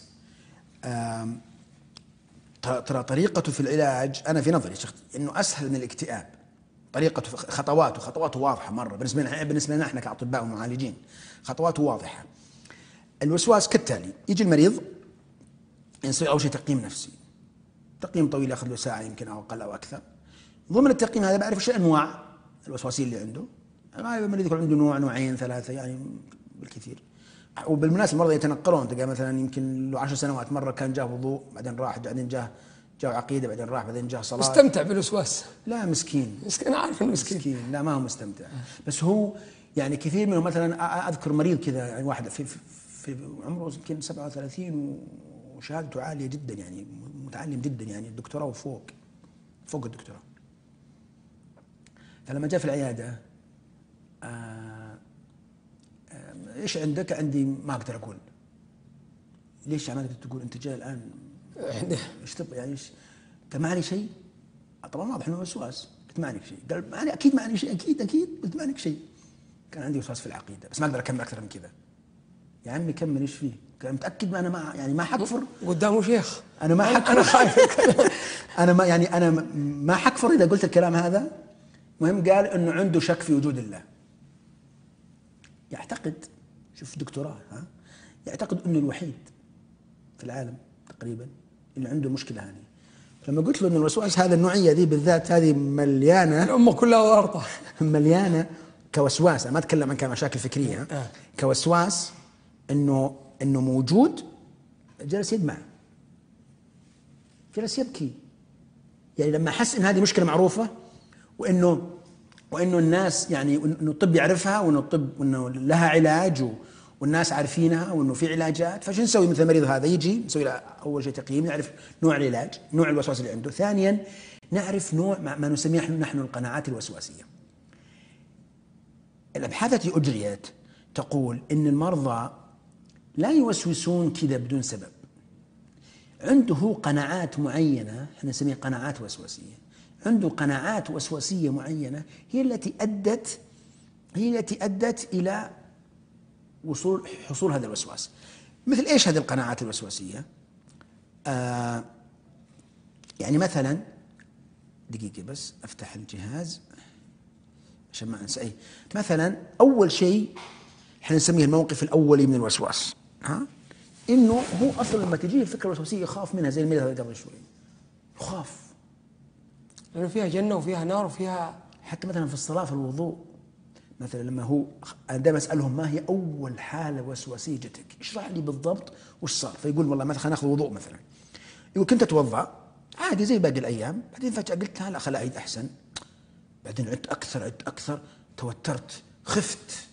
ترى طريقته في العلاج انا في نظري شخصي انه اسهل من الاكتئاب. طريقته خطواته خطواته واضحه مره بالنسبه لنا بالنسبه لنا احنا كاطباء ومعالجين، خطواته واضحه. الوسواس كالتالي: يجي المريض يصير اول شيء تقييم نفسي، تقييم طويل ياخذ له ساعه يمكن او اقل او اكثر. ضمن التقييم هذا بعرف ايش انواع الوسواسين اللي عنده، غالبا المريض يكون عنده نوع نوعين ثلاثه يعني بالكثير. وبالمناسبه المرضى يتنقلون، تلقى مثلا يمكن له عشر سنوات مره كان جاه وضوء بعدين راح، بعدين جاه جاه عقيده، بعدين راح، بعدين جاه صلاه. مستمتع بالوسواس. لا مسكين مسكين، انا عارف انه مسكين. مسكين لا ما هو مستمتع. بس هو يعني كثير منهم مثلا اذكر مريض كذا يعني واحد في, في, في عمره يمكن سبعة وثلاثين وشهادته عاليه جدا يعني متعلم جدا يعني الدكتوراه وفوق فوق الدكتوراه. فلما جاء في العياده آه آه ايش عندك؟ عندي ما اقدر اقول. ليش عمالك تقول انت جاي الان؟ ايش تبغى يعني ايش؟ قال ما علي شيء. طبعا واضح انه وسواس. قلت ما عليك شيء. قال ما علي اكيد ما علي شيء اكيد اكيد. قلت ما عليك شيء. كان عندي وسواس في العقيده بس ما اقدر اكمل اكثر من كذا. يا عمي كمل ايش فيه؟ قال متاكد ما انا ما يعني ما حكفر قدامه شيخ. انا ما حكفر. انا خايف انا ما يعني انا ما حكفر اذا قلت الكلام هذا. المهم قال انه عنده شك في وجود الله. يعتقد، شوف دكتوراه ها، يعتقد انه الوحيد في العالم تقريبا اللي عنده المشكله هذه. لما قلت له ان الوسواس هذا النوعيه دي بالذات هذه مليانه، الامه كلها ورطه مليانه كوسواس. انا ما اتكلم عن كمشاكل فكريه آه. كوسواس انه انه موجود. جلس يدمع، جلس يبكي، يعني لما حس ان هذه مشكله معروفه وانه وانه الناس يعني انه الطب يعرفها وانه الطب وانه لها علاج والناس عارفينها وانه في علاجات. فشو نسوي مثل المريض هذا؟ يجي نسوي له اول شيء تقييم، نعرف نوع العلاج، نوع الوسواس اللي عنده. ثانيا نعرف نوع ما نسميه نحن القناعات الوسواسيه. الابحاث التي اجريت تقول ان المرضى لا يوسوسون كذا بدون سبب. عنده قناعات معينه احنا نسميها قناعات وسواسيه. عنده قناعات وسواسيه معينه هي التي ادت هي التي ادت الى وصول حصول هذا الوسواس. مثل ايش هذه القناعات الوسواسيه؟ آه يعني مثلا دقيقه بس افتح الجهاز عشان ما انسى. اي مثلا اول شيء احنا نسميه الموقف الاولي من الوسواس، ها، انه هو اصلا لما تجيه الفكره الوسواسيه يخاف منها زي المريض هذا قبل شوي، يخاف لانه فيها جنه وفيها نار وفيها. حتى مثلا في الصلاه في الوضوء مثلا لما هو انا دائما اسالهم ما هي اول حاله وسواسيه جتك؟ اشرح لي بالضبط وش صار. فيقول والله مثلا خلينا ناخذ وضوء مثلا، يقول كنت اتوضا عادي زي باقي الايام، بعدين فجاه قلت لا خل اعيد احسن، بعدين عدت اكثر عدت اكثر توترت خفت.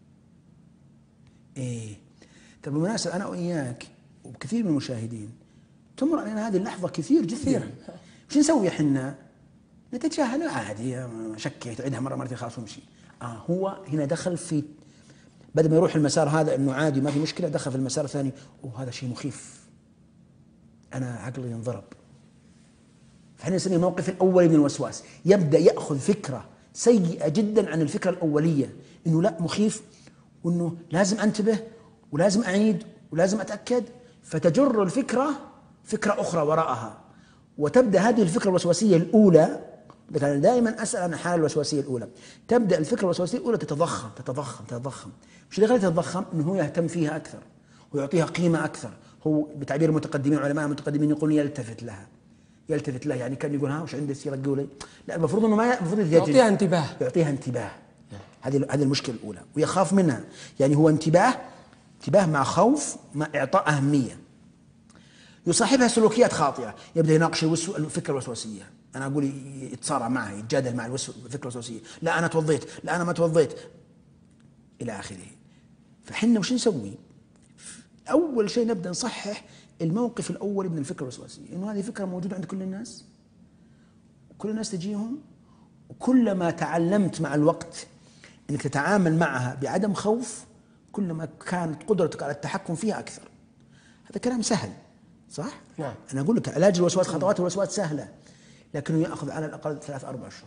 ايه طيب بالمناسبه انا واياك وكثير من المشاهدين تمر علينا هذه اللحظه كثير جدا. وش نسوي احنا؟ نتجاهل عادي، شكيت تعيدها مره مرتين خلاص وامشي. آه هو هنا دخل في بدل ما يروح المسار هذا انه عادي ما في مشكله، دخل في المسار الثاني وهذا شيء مخيف، انا عقلي ينضرب. فاحنا نسميه الموقف الاولي من الوسواس. يبدا ياخذ فكره سيئه جدا عن الفكره الاوليه، انه لا مخيف وانه لازم انتبه ولازم اعيد ولازم اتاكد، فتجر الفكره فكره اخرى وراءها، وتبدا هذه الفكره الوسواسيه الاولى. لكن أنا دائما أسأل عن الحالة الوسواسية الأولى. تبدأ الفكرة الوسواسية الأولى تتضخم تتضخم تتضخم. مش اللي خليها تتضخم إنه هو يهتم فيها أكثر ويعطيها قيمة أكثر. هو بتعبير المتقدمين علماء المتقدمين يقولون يلتفت لها. يلتفت لها يعني كان يقول ها وش عندي سيرة قولي. لا المفروض إنه ما المفروض يعطيها انتباه. يعطيها انتباه. هذه هذه المشكلة الأولى ويخاف منها. يعني هو انتباه انتباه مع خوف مع إعطاء أهمية. يصاحبها سلوكيات خاطئة. يبدأ يناقش الفكرة الوسواسية. أنا أقول يتصارع معها يتجادل مع الفكرة الوسواسية. لا أنا توضيت، لا أنا ما توضيت، إلى آخره. فحنا وش نسوي؟ أول شيء نبدأ نصحح الموقف الأول من الفكرة الوسواسية، إنه هذه فكرة موجودة عند كل الناس، وكل الناس تجيهم، وكلما تعلمت مع الوقت إنك تتعامل معها بعدم خوف كلما كانت قدرتك على التحكم فيها أكثر. هذا كلام سهل صح؟ نعم. أنا أقول لك علاج الوسواس خطوات الوسواس سهلة، لكنه يأخذ على الأقل ثلاث أربع شهور.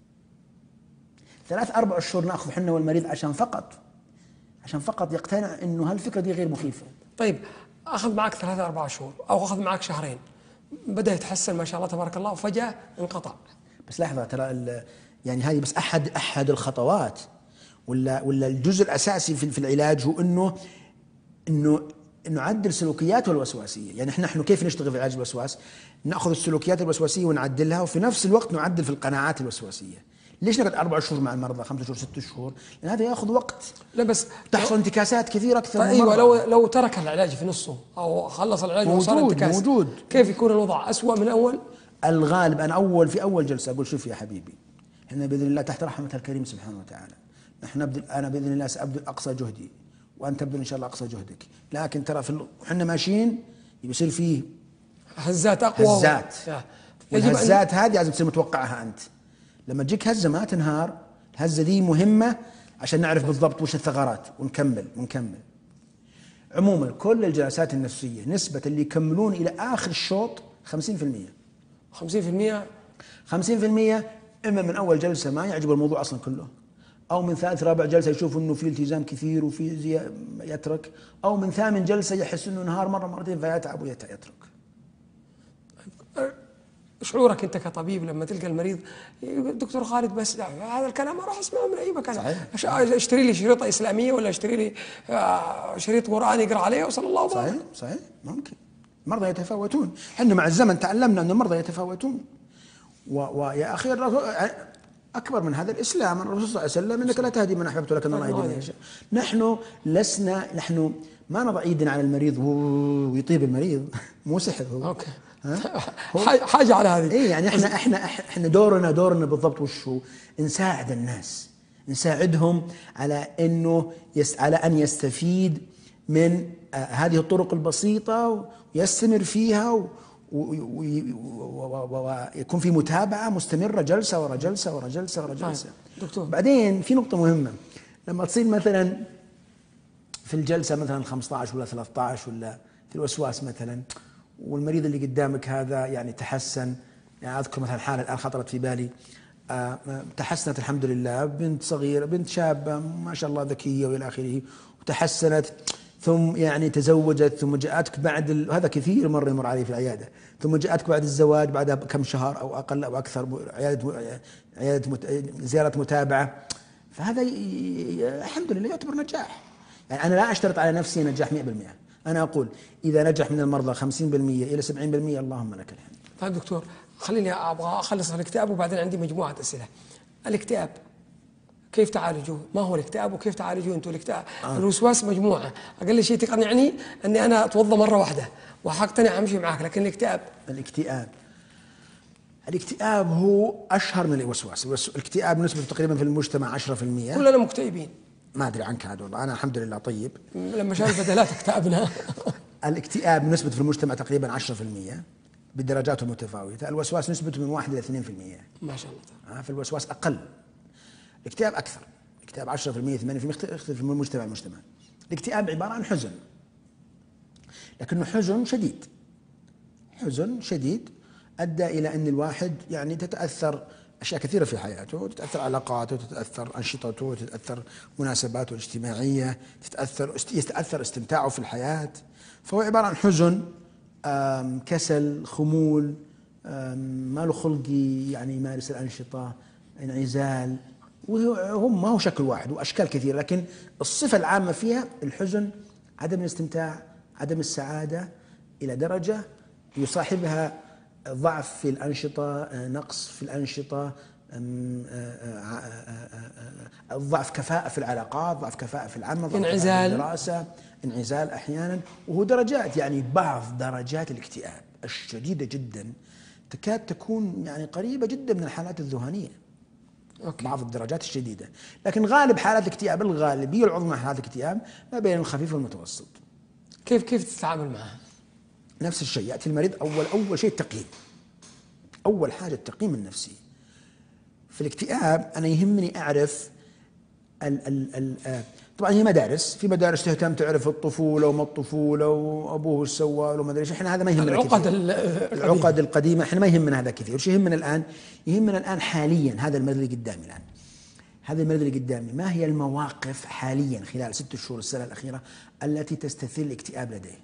ثلاث أربع شهور نأخذ حنا والمريض عشان فقط عشان فقط يقتنع إنه هالفكرة دي غير مخيفة. طيب أخذ معك ثلاث أربع شهور أو أخذ معك شهرين، بدأ يتحسن ما شاء الله تبارك الله وفجأة انقطع. بس لحظة ترى يعني هذه بس أحد أحد الخطوات، ولا ولا الجزء الأساسي في في العلاج هو إنه إنه نعدل سلوكياته الوسواسية. يعني احنا نحن كيف نشتغل في علاج الوسواس؟ نأخذ السلوكيات الوسواسية ونعدلها، وفي نفس الوقت نعدل في القناعات الوسواسية. ليش نقعد أربع شهور مع المرضى، خمسة شهور، ست شهور؟ لأن هذا يأخذ وقت. لا بس تحصل انتكاسات كثيرة أكثر. طيب ايوه، لو لو ترك العلاج في نصه او خلص العلاج وصار انتكاس، موجود. كيف يكون الوضع أسوأ من اول؟ الغالب أنا أول في أول جلسة أقول شوف يا حبيبي، إحنا بإذن الله تحت رحمة الكريم سبحانه وتعالى، نحن نبذل، أنا بإذن الله سأبذل أقصى جهدي وأنت تبذل إن شاء الله أقصى جهدك، لكن ترى في وحنا ماشيين بيصير فيه هزات اقوى. هزات. يجب الهزات هذه لازم تصير متوقعها أنت. لما تجيك هزة ما تنهار، الهزة دي مهمة عشان نعرف بالضبط وش الثغرات ونكمل ونكمل. عموما كل الجلسات النفسية نسبة اللي يكملون إلى آخر الشوط خمسين في المية. خمسين في المية خمسين في المية إما من أول جلسة ما يعجب الموضوع أصلا كله، أو من ثالث رابع جلسة يشوف إنه في التزام كثير وفي زي يترك، أو من ثامن جلسة يحس إنه نهار مرة مرتين فيتعب ويترك. شعورك انت كطبيب لما تلقى المريض دكتور خالد بس لا هذا الكلام ما راح اسمعه من اي مكان، صحيح. اشتري لي شريطه اسلاميه ولا اشتري لي شريط قران يقرا عليه وصلى الله وبارك. صحيح صحيح ممكن. المرضى يتفاوتون، احنا مع الزمن تعلمنا ان المرضى يتفاوتون. ويا اخي اكبر من هذا الاسلام، الرسول صلى الله عليه وسلم انك لا تهدي من احببت ولكن الله يهدي من يشاء. نحن لسنا نحن ما نضع ايدنا على المريض ويطيب المريض، مو سحر هو. اوكي. حاجه على هذه. اي يعني احنا احنا احنا دورنا دورنا بالضبط وش هو؟ نساعد الناس، نساعدهم على انه يس على ان يستفيد من آه هذه الطرق البسيطه ويستمر فيها ويكون في متابعه مستمره جلسه ورا جلسه ورا جلسه ورا جلسه. دكتور بعدين في نقطه مهمه، لما تصير مثلا في الجلسه مثلا خمسة عشر ولا ثلاثة عشر ولا في الوسواس مثلا، والمريض اللي قدامك هذا يعني تحسن، يعني أذكر مثلا حالة الآن خطرت في بالي، آه تحسنت الحمد لله، بنت صغيرة بنت شابة ما شاء الله ذكية وإلى آخره، وتحسنت ثم يعني تزوجت ثم جاءتك بعد ال... هذا كثير مرة يمر علي في العيادة، ثم جاءتك بعد الزواج بعدها كم شهر أو أقل أو أكثر عيادة عيادة مت... زيارة متابعة، فهذا ي... الحمد لله يعتبر نجاح. يعني أنا لا أشترط على نفسي نجاح مئة بالمئة، أنا أقول إذا نجح من المرضى خمسين بالمئة إلى سبعين بالمئة اللهم لك الحمد. طيب دكتور خليني أبغى أخلص الاكتئاب وبعدين عندي مجموعة أسئلة. الاكتئاب كيف تعالجوه؟ ما هو الاكتئاب وكيف تعالجوه أنتم الاكتئاب؟ آه. الوسواس مجموعة، أقل شيء تقنعني أني أنا أتوضأ مرة واحدة وحقتنع أمشي معك، لكن الاكتئاب الاكتئاب الاكتئاب هو أشهر من الوسواس. الاكتئاب نسبته تقريبا في المجتمع عشرة في المئة. كلنا مكتئبين. ما أدري عنك عاد والله، أنا الحمد لله طيب. لما شاف بدلات اكتئبنا. الاكتئاب نسبته في المجتمع تقريبا عشرة في المئة بدرجاته المتفاوتة. الوسواس نسبته من واحد إلى اثنين في المئة. ما شاء الله. في الوسواس أقل، الاكتئاب أكثر. الاكتئاب عشرة في المئة ثمانية في المئة يختلف من مجتمع لمجتمع. الاكتئاب عبارة عن حزن، لكنه حزن شديد، حزن شديد أدى إلى أن الواحد يعني تتأثر أشياء كثيرة في حياته، تتأثر علاقاته، تتأثر أنشطته، تتأثر مناسباته الاجتماعية، تتأثر يتأثر استمتاعه في الحياة. فهو عبارة عن حزن، كسل، خمول، ما له خلق يعني يمارس الأنشطة، انعزال، وهو ما هو شكل واحد وأشكال كثيرة، لكن الصفة العامة فيها الحزن، عدم الاستمتاع، عدم السعادة إلى درجة يصاحبها ضعف في الأنشطة، نقص في الأنشطة، ضعف كفاءة في العلاقات، ضعف كفاءة في العمل، ضعف انعزال، في الدراسة، انعزال أحيانا. وهو درجات، يعني بعض درجات الاكتئاب الشديدة جدا تكاد تكون يعني قريبة جدا من الحالات الذهانية. أوكي. بعض الدرجات الشديدة، لكن غالب حالات الاكتئاب، الغالبية العظمى حالات الاكتئاب ما بين الخفيف والمتوسط. كيف كيف تتعامل معها؟ نفس الشيء، يأتي المريض أول أول شيء التقييم، أول حاجة التقييم النفسي. في الاكتئاب أنا يهمني أعرف ال ال ال طبعا هي مدارس، في مدارس تهتم تعرف الطفولة وما الطفولة وأبوه ايش سوى وما أدري ايش، احنا هذا ما يهمنا. العقد العقد القديمة احنا ما يهمنا هذا كثير. وش يهمنا الآن؟ يهمنا الآن حاليا هذا المريض اللي قدامي الآن، هذا المريض اللي قدامي ما هي المواقف حاليا خلال ست شهور السنة الأخيرة التي تستثير الاكتئاب لديه؟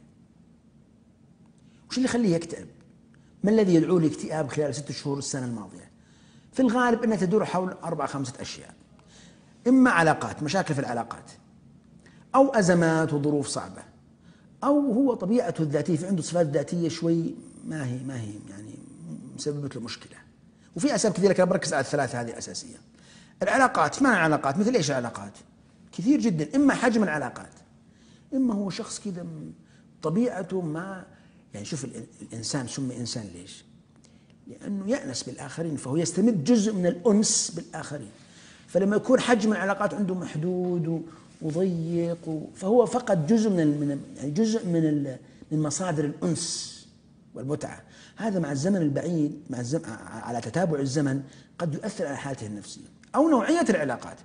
وش اللي يخليه يكتئب؟ ما الذي يدعو لاكتئاب خلال ست شهور السنة الماضية؟ في الغالب أنها تدور حول أربع خمسة أشياء، إما علاقات، مشاكل في العلاقات، أو أزمات وظروف صعبة، أو هو طبيعته الذاتية في عنده صفات ذاتية شوي ما هي ما هي يعني مسببت له مشكلة. وفي أسباب كثيرة، لكن بركز على الثلاثة هذه الأساسية. العلاقات، ايش معنى العلاقات؟ مثل ايش العلاقات؟ كثير جدا. اما حجم العلاقات، اما هو شخص كذا طبيعته ما يعني. شوف الانسان سمي انسان ليش؟ لانه يأنس بالاخرين، فهو يستمد جزء من الانس بالاخرين. فلما يكون حجم العلاقات عنده محدود وضيق، فهو فقد جزء من يعني جزء من من مصادر الانس والمتعه. هذا مع الزمن البعيد، مع الزمن على تتابع الزمن قد يؤثر على حالته النفسيه او نوعيه العلاقات.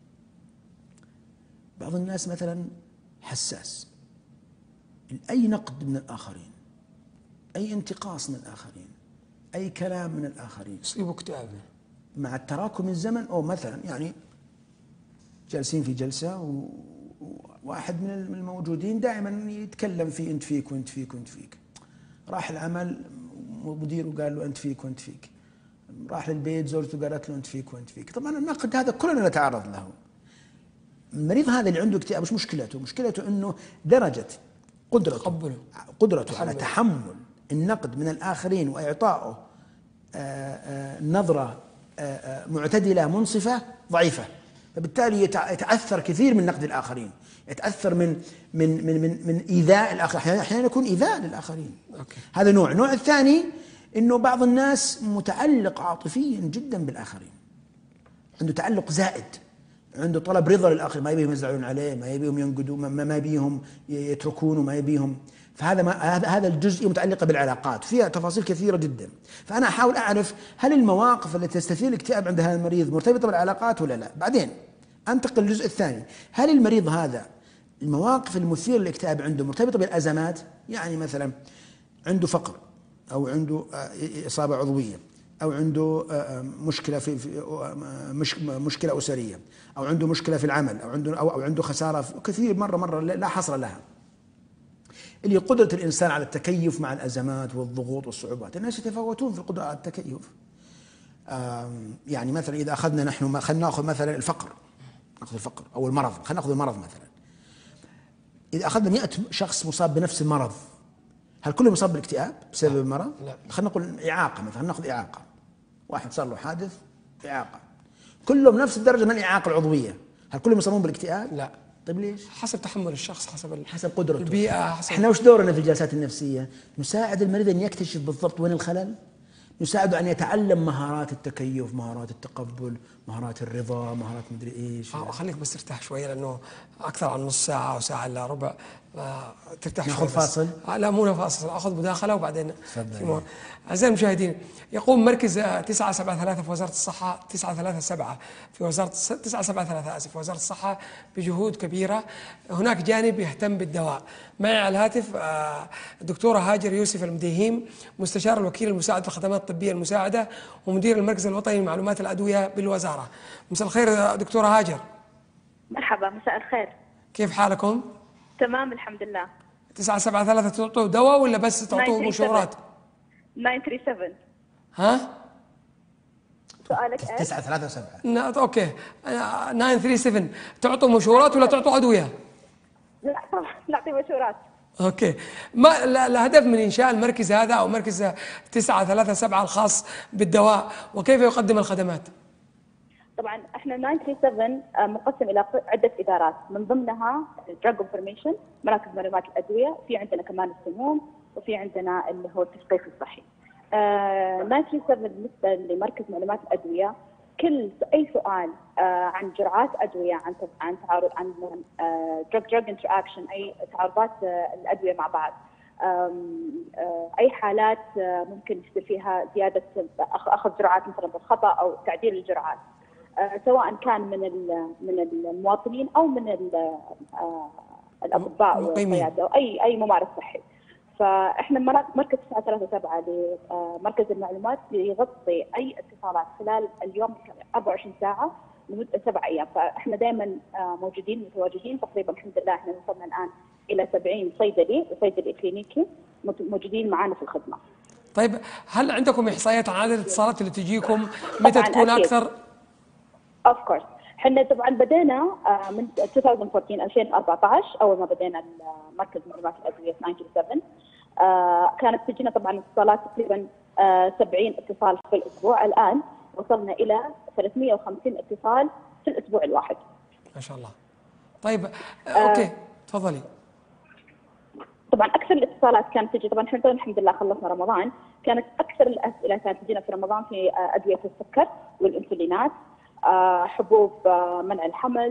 بعض الناس مثلا حساس، اي نقد من الاخرين، اي انتقاص من الاخرين، اي كلام من الاخرين يصيبه اكتئاب. مع التراكم الزمن، او مثلا يعني جالسين في جلسه وواحد من الموجودين دائما يتكلم في انت فيك وانت فيك وانت فيك. راح العمل مديره قال له انت فيك وانت فيك. راح للبيت زوجته قالت له انت فيك وانت فيك. طبعا النقد هذا كلنا نتعرض له. المريض هذا اللي عنده اكتئاب، مش مشكلته؟ مشكلته انه درجه قدرته تقبله قدرته تحمل. على تحمل النقد من الاخرين واعطائه نظره معتدله منصفه ضعيفه. فبالتالي يتاثر كثير من نقد الاخرين، يتاثر من من من من, من ايذاء الاخرين، احيانا يكون ايذاء للاخرين. أوكي. هذا نوع. النوع الثاني انه بعض الناس متعلق عاطفيا جدا بالاخرين، عنده تعلق زائد، عنده طلب رضا للاخرين، ما يبيهم يزعلون عليه، ما يبيهم ينقدوا، ما, ما يبيهم يتركونه، ما يبيهم. فهذا ما هذا هذا الجزئيه متعلقه بالعلاقات، فيها تفاصيل كثيره جدا. فانا احاول اعرف هل المواقف التي تستثير الاكتئاب عند هذا المريض مرتبطه بالعلاقات ولا لا. بعدين انتقل للجزء الثاني، هل المريض هذا المواقف المثيره للاكتئاب عنده مرتبطه بالازمات؟ يعني مثلا عنده فقر، او عنده اصابه عضويه، او عنده مشكله في مشكله اسريه، او عنده مشكله في العمل، او عنده او عنده خساره كثير مره مره لا حصر لها. اللي قدرة الإنسان على التكيف مع الأزمات والضغوط والصعوبات. الناس يتفاوتون في القدرة على التكيف. يعني مثلا إذا أخذنا نحن، خلينا نأخذ مثلا الفقر، نأخذ الفقر أو المرض، خلينا نأخذ المرض مثلا. إذا أخذنا مئة شخص مصاب بنفس المرض، هل كلهم مصاب بالاكتئاب بسبب المرض؟ لا. خلينا نقول إعاقة مثلا، نأخذ إعاقة، واحد صار له حادث إعاقة، كلهم نفس الدرجة من الإعاقة العضوية، هل كلهم يصابون بالاكتئاب؟ لا. طيب ليش؟ حسب تحمل الشخص، حسب حسب قدرته، البيئة، حسب. احنا وش دورنا في الجلسات النفسية؟ نساعد المريض ان يكتشف بالضبط وين الخلل، نساعده ان يتعلم مهارات التكيف، مهارات التقبل، مهارات الرضا، مهارات مدري ايش. آه خليك بس ترتاح شوية، لأنه أكثر عن نص ساعة أو ساعة إلا ربع. آه ترتاح ناخذ شوي. فاصل؟ آه لا مو فاصل، أخذ مداخلة وبعدين. أعزائي المشاهدين، يقوم مركز تسعة سبعة ثلاثة في وزارة الصحة، تسعة ثلاثة سبعة في وزارة تسعة سبعة ثلاثة آسف في وزارة الصحة بجهود كبيرة. هناك جانب يهتم بالدواء. معي على الهاتف آه الدكتورة هاجر يوسف المديهيم، مستشار الوكيل المساعد في الخدمات الطبية المساعدة ومدير المركز الوطني لمعلومات الأدوية بالوزارة. مساء الخير دكتورة هاجر. مرحبا، مساء الخير. كيف حالكم؟ تمام الحمد لله. تسعة سبعة ثلاثة تعطوا دواء ولا بس تعطوا مشورات؟ تسعة ثلاثة سبعة. ها؟ سؤالك ايش؟ تسعة ثلاثة سبعة. اوكي. تسعة ثلاثة سبعة تعطوا مشورات ولا تعطوا أدوية؟ لا طبعا نعطي مشورات. اوكي. ما الهدف من انشاء المركز هذا او مركز تسعة ثلاثة سبعة الخاص بالدواء، وكيف يقدم الخدمات؟ طبعا احنا تسعة ثلاثة سبعة مقسم الى عده ادارات، من ضمنها دراج انفورميشن، مراكز معلومات الادويه، في عندنا كمان السموم، وفي عندنا اللي هو التثقيف الصحي. آه تسعة ثلاثة سبعة بالنسبه لمركز معلومات الادويه، كل اي سؤال آه عن جرعات ادويه، عن عن تعارض، عن دراج دراج انتر اكشن، اي تعارضات آه الادويه مع بعض، آه اي حالات آه ممكن يصير فيها زياده اخذ جرعات مثلا بالخطا او تعديل الجرعات، آه سواء كان من من المواطنين او من آه الاطباء والقيادة او اي اي ممارس صحي. فاحنا مركز تسعة ثلاثة سبعة لمركز المعلومات يغطي اي اتصالات خلال اليوم أربعة وعشرين ساعه لمده سبع ايام، فاحنا دائما موجودين متواجدين. تقريبا الحمد لله احنا وصلنا الان الى سبعين صيدلي وصيدلي كلينيكي موجودين معنا في الخدمه. طيب هل عندكم احصائيات عن عدد الاتصالات اللي تجيكم؟ متى تكون أكيد. اكثر؟ اوف كورس. احنا طبعا بدينا من ألفين وأربعطعش ألفين وأربعطعش اول ما بدينا مركز معلومات الادويه تسعة ثلاثة سبعة. آه كانت تجينا طبعا اتصالات تقريبا آه سبعين اتصال في الاسبوع. الان وصلنا الى ثلاثمئة وخمسين اتصال في الاسبوع الواحد. ما شاء الله. طيب آه اوكي تفضلي. طبعا اكثر الاتصالات كانت تجي، طبعا احنا الحمد لله خلصنا رمضان، كانت اكثر الاسئله كانت تجينا في رمضان في ادويه السكر والانسولينات، حبوب منع الحمل،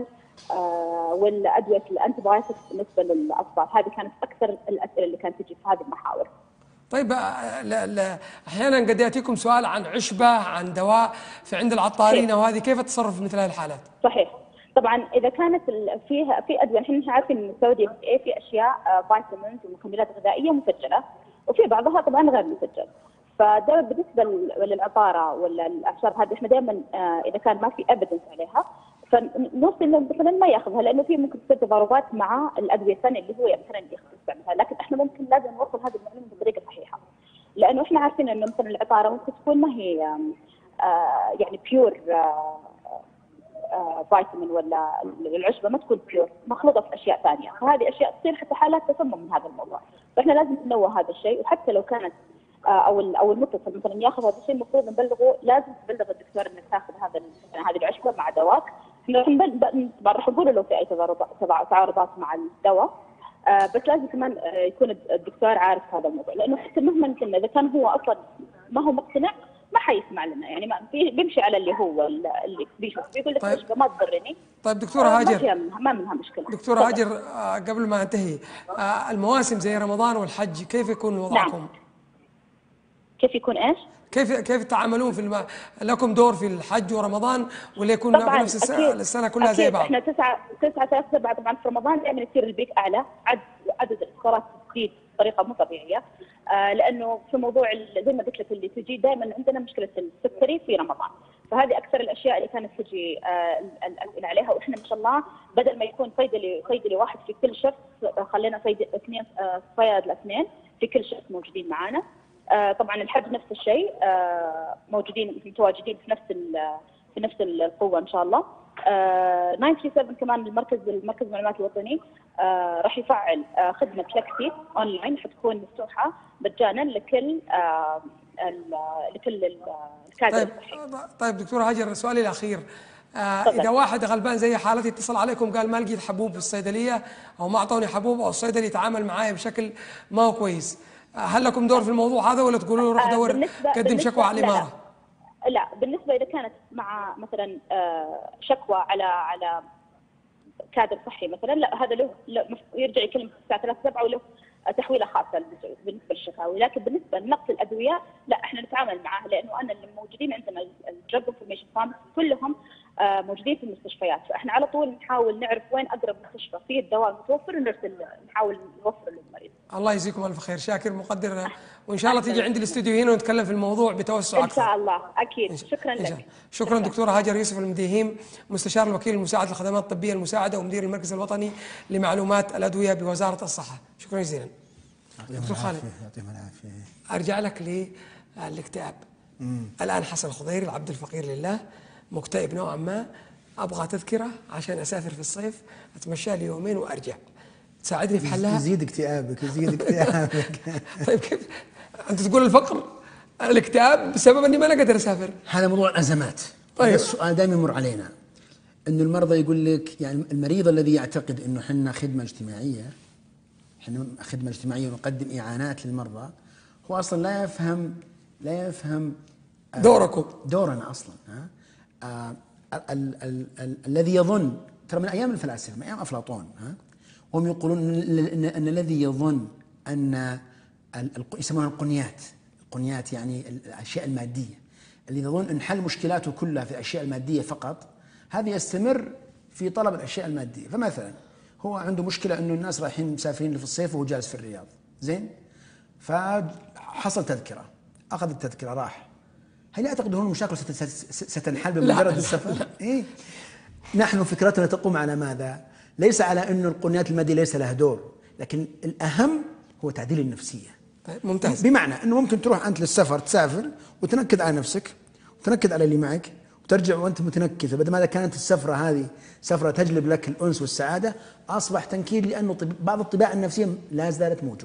والادويه الانتيبايوتكس بالنسبه للاطفال. هذه كانت اكثر الاسئله اللي كانت تجي في هذه المحاور. طيب لا لا احيانا قد ياتيكم سؤال عن عشبه، عن دواء في عند العطارين، وهذه كيف التصرف في مثل هذه الحالات؟ صحيح. طبعا اذا كانت فيها في ادويه، احنا عارفين ان السعوديه في اشياء فيتامينز ومكملات غذائيه مسجله، وفي بعضها طبعا غير مسجل. فده بالنسبه للعطاره ولا الاعشاب هذه احنا دائما اذا كان ما في ابيدنس عليها فنوصي انه مثلا ما ياخذها، لانه في ممكن تصير تضاربات مع الادويه الثانيه اللي هو مثلا يستعملها، لكن احنا ممكن لازم نوصل هذه المعلومه بطريقه صحيحه. لانه احنا عارفين انه مثلا العطاره ممكن تكون ما هي آه يعني بيور آه آه فيتامين، ولا العشبه ما تكون بيور، مخلوطه في اشياء ثانيه، فهذه اشياء تصير حتى حالات تسمم من هذا الموضوع. فاحنا لازم ننوه هذا الشيء، وحتى لو كانت او او المتصل مثلا ياخذ هذا الشيء المفروض نبلغه، لازم تبلغ الدكتور انك تاخذ هذا هذه العشبه مع دواك. احنا راح نقول له في اي تعارضات مع الدواء، آه بس لازم كمان آه يكون الدكتور عارف هذا الموضوع، لانه حتى مهما كنا اذا كان هو اصلا ما هو مقتنع ما حيسمع لنا، يعني ما بيمشي على اللي هو اللي بيشوف، بيقول لك العشبه ما تضرني. طيب دكتوره هاجر، ما فيها منها ما منها مشكله. دكتوره هاجر آه قبل ما انتهي، آه المواسم زي رمضان والحج كيف يكون وضعكم؟ نعم. كيف يكون ايش؟ كيف كيف تتعاملون في الم... لكم دور في الحج ورمضان، ولا يكون في نفس السنة, السنة كلها زي بعض؟ احنا تسعة تسعة ثلاثة سبعة طبعا في رمضان دائما يصير البيك اعلى، عدد عدد الاتصالات تزيد بطريقه مو طبيعيه، آه لانه في موضوع زي ما قلت لك اللي تجي دائما عندنا مشكله السكري في رمضان، فهذه اكثر الاشياء اللي كانت تجي آه الاسئله عليها. واحنا ما شاء الله بدل ما يكون صيدلي صيدلي واحد في كل شخص، خلينا صيدلي اثنين آه صيادله اثنين في كل شخص موجودين معانا. آه طبعا الحج نفس الشيء، آه موجودين متواجدين في نفس في نفس القوه ان شاء الله. آه تسعة ثلاثة سبعة كمان المركز المركز المعلومات الوطني آه راح يفعل آه خدمه فلكسي اونلاين، حتكون مفتوحه مجانا لكل آه لكل الكادر طيب الصحي. طيب دكتوره هاجر، سؤالي الاخير، آه اذا واحد غلبان زي حالتي اتصل عليكم قال ما لقيت حبوب في الصيدليه، او ما اعطوني حبوب، او الصيدلي يتعامل معايا بشكل ما هو كويس، هل لكم دور في الموضوع هذا، ولا تقولوا له روح دور قدم شكوى على الاماره؟ لا, لا بالنسبه اذا كانت مع مثلا شكوى على على كادر صحي مثلا، لا هذا له يرجع يكلم الساعه ثلاثة سبعة وله تحويله خاصه بالنسبه للشكاوي. لكن بالنسبه لنقص الادويه لا احنا نتعامل معاه، لانه انا اللي موجودين عندنا الدراج انفورميشن فارماسي كلهم موجودين في المستشفيات، فاحنا على طول نحاول نعرف وين اقرب مستشفى فيه الدواء المتوفر ونرسل نحاول نوفره للمريض. الله يجزيكم الف خير، شاكر مقدر، وان شاء الله تيجي عندي الاستوديو هنا ونتكلم في الموضوع بتوسع اكثر. ان شاء الله اكيد. شكرا لك. شكرا دكتوره هاجر يوسف المديهيم، مستشار الوكيل المساعد للخدمات الطبيه المساعده ومدير المركز الوطني لمعلومات الادويه بوزاره الصحه. شكرا جزيلا. دكتور خالد، يعطيهم العافيه. ارجع لك للاكتئاب. الان حسن الخضيري العبد الفقير لله مكتئب نوعا ما، ابغى تذكره عشان اسافر في الصيف اتمشى لي يومين وارجع، تساعدني في حلها؟ يزيد اكتئابك يزيد اكتئابك. طيب كيف انت تقول الفقر الاكتئاب بسبب اني ما اقدر اسافر؟ هذا موضوع الازمات. طيب. السؤال دائما يمر علينا انه المرضى يقول لك، يعني المريض الذي يعتقد انه احنا خدمه اجتماعيه، احنا خدمه اجتماعيه ونقدم اعانات للمرضى، هو اصلا لا يفهم لا يفهم دوركم دورنا اصلا. ها آه ال ال ال الذي يظن، ترى من ايام الفلاسفه من ايام افلاطون، ها هم يقولون ان, إن, إن الذي يظن ان يسمونها القنيات، القنيات يعني الاشياء الماديه، اللي يظن ان حل مشكلاته كلها في الاشياء الماديه فقط، هذا يستمر في طلب الاشياء الماديه. فمثلا هو عنده مشكله انه الناس رايحين مسافرين في الصيف وهو جالس في الرياض، زين، فحصل تذكره، اخذ التذكره راح، هل يعتقد هون المشاكل ستنحل بمجرد السفر؟ إيه؟ نحن فكرتنا تقوم على ماذا؟ ليس على أن القنيات المادية ليس لها دور، لكن الأهم هو تعديل النفسية. طيب ممتاز. بمعنى أنه ممكن تروح أنت للسفر، تسافر وتنكد على نفسك وتنكد على اللي معك وترجع وأنت متنكد، فبدل ما كانت السفرة هذه سفرة تجلب لك الأنس والسعادة، أصبح تنكيد، لأنه بعض الطباع النفسية لا زالت موجودة.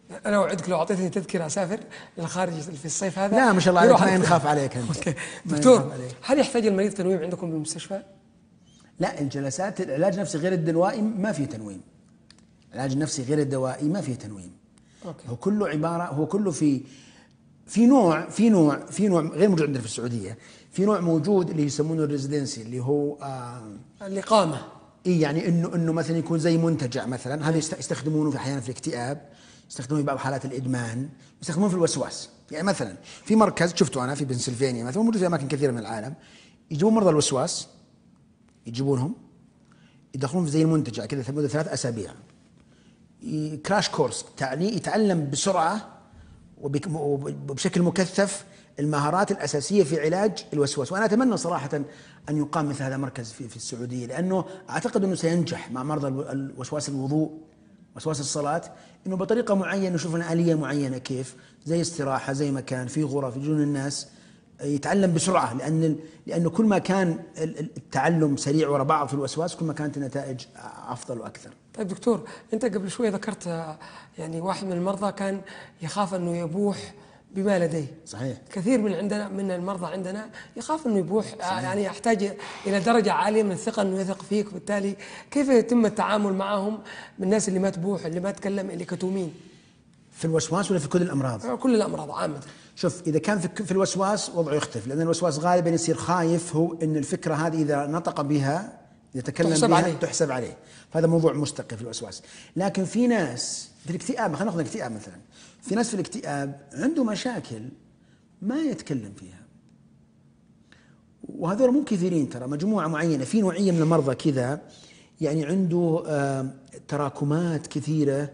انا اوعدك لو اعطيتني تذكره اسافر للخارج في الصيف هذا. لا ما شاء الله عليك، يروح ما على- ينخاف عليك انت. أوكي. ما دكتور، ينخاف عليك. هل يحتاج المريض تنويم عندكم بالمستشفى؟ لا، الجلسات العلاج النفسي غير الدوائي ما فيه تنويم. العلاج النفسي غير الدوائي ما فيه تنويم. أوكي. هو كله عباره، هو كله في في نوع في نوع في نوع غير موجود عندنا في السعوديه. في نوع موجود اللي يسمونه الريزيدنسي، اللي هو آه الإقامة. إيه يعني انه انه مثلا يكون زي منتجع مثلا. هذا يست- يستخدمونه في احيانا في الاكتئاب، يستخدمونه في بعض حالات الادمان، يستخدمونه في الوسواس. يعني مثلا في مركز شفته انا في بنسلفانيا مثلا، موجود في اماكن كثيره من العالم، يجيبون مرضى الوسواس، يجيبونهم يدخلون في زي المنتجع كذا لمده ثلاث اسابيع، ي- كراش كورس، يعني يتعلم بسرعه وبك- وبشكل مكثف المهارات الأساسية في علاج الوسواس. وأنا أتمنى صراحة أن يقام مثل هذا مركز في, في السعودية، لأنه أعتقد أنه سينجح مع مرضى الو- الوسواس الوضوء، وسواس الصلاة، أنه بطريقة معينة نشوف لنا آلية معينة، كيف زي استراحة، زي مكان في غرف يجون الناس يتعلم بسرعة. لأن لأنه كل ما كان ال- ال- التعلم سريع وراء بعض في الوسواس، كل ما كانت النتائج أفضل وأكثر. طيب دكتور، أنت قبل شوي ذكرت آه، يعني واحد من المرضى كان يخاف أنه يبوح بما لديه. صحيح. كثير من عندنا من المرضى عندنا يخاف انه يبوح، صحيح. يعني يحتاج الى درجه عاليه من الثقه انه يثق فيك، وبالتالي كيف يتم التعامل معهم بالناس اللي ما تبوح، اللي ما تكلم، اللي كتومين؟ في الوسواس ولا في كل الأمراض؟ كل الامراض عامه. شوف، إذا كان في في الوسواس وضعه يختلف، لأن الوسواس غالبا يصير خايف، هو أن الفكرة هذه إذا نطق بها، إذا تكلم تحسب بها عليه. تحسب عليه. فهذا موضوع مستقل في الوسواس. لكن في ناس في الاكتئاب، خلينا ناخذ الاكتئاب مثلا، في ناس في الاكتئاب عنده مشاكل ما يتكلم فيها، وهذول مو كثيرين ترى، مجموعة معينة. في نوعية من المرضى كذا، يعني عنده آه، تراكمات كثيرة،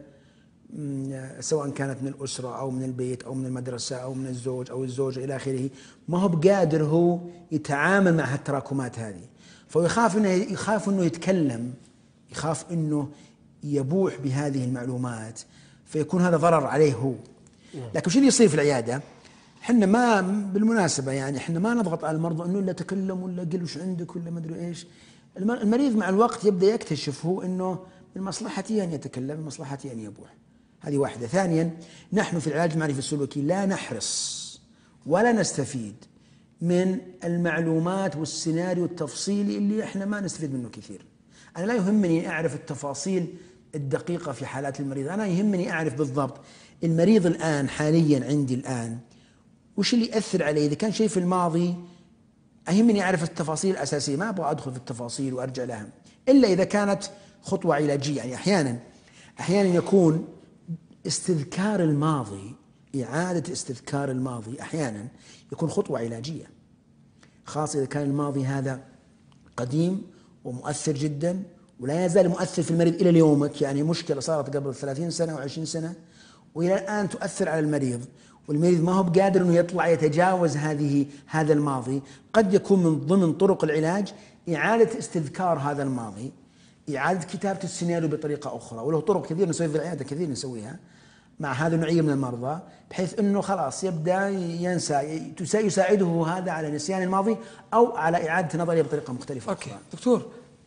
مم، سواء كانت من الأسرة أو من البيت أو من المدرسة أو من الزوج أو الزوجة إلى آخره، ما هو بقادر هو يتعامل مع هالتراكمات هذه، فيخاف إنه يخاف إنه يتكلم، يخاف إنه يبوح بهذه المعلومات، فيكون هذا ضرر عليه هو. لكن شو اللي يصير في العيادة؟ احنا ما بالمناسبة يعني احنا ما نضغط على المرضى انه لا تكلم ولا قل وش عندك ولا ما ادري ايش. المريض مع الوقت يبدأ يكتشف هو انه من مصلحتي ان يتكلم، من مصلحتي ان يبوح. هذه واحدة. ثانيا، نحن في العلاج المعرفي السلوكي لا نحرص ولا نستفيد من المعلومات والسيناريو التفصيلي اللي احنا ما نستفيد منه كثير. انا لا يهمني اعرف التفاصيل الدقيقة في حالات المريض، انا يهمني اعرف بالضبط المريض الان حاليا عندي الان وش اللي يأثر عليه. إذا كان شيء في الماضي أهمني أعرف التفاصيل الأساسية، ما أبغى أدخل في التفاصيل وأرجع لها إلا إذا كانت خطوة علاجية. يعني أحيانا أحيانا يكون استذكار الماضي، إعادة استذكار الماضي أحيانا يكون خطوة علاجية، خاصة إذا كان الماضي هذا قديم ومؤثر جدا ولا يزال مؤثر في المريض إلى يومك. يعني مشكلة صارت قبل ثلاثين سنة وعشرين سنة وإلى الآن تؤثر على المريض، والمريض ما هو بقادر انه يطلع يتجاوز هذه هذا الماضي. قد يكون من ضمن طرق العلاج إعادة استذكار هذا الماضي، إعادة كتابة السيناريو بطريقة أخرى، وله طرق كثير نسويها في العيادة، كثير نسويها مع هذه النوعية من المرضى، بحيث انه خلاص يبدأ ينسى، يساعده هذا على نسيان الماضي أو على إعادة نظره بطريقة مختلفة. اوكي أخرى. دكتور،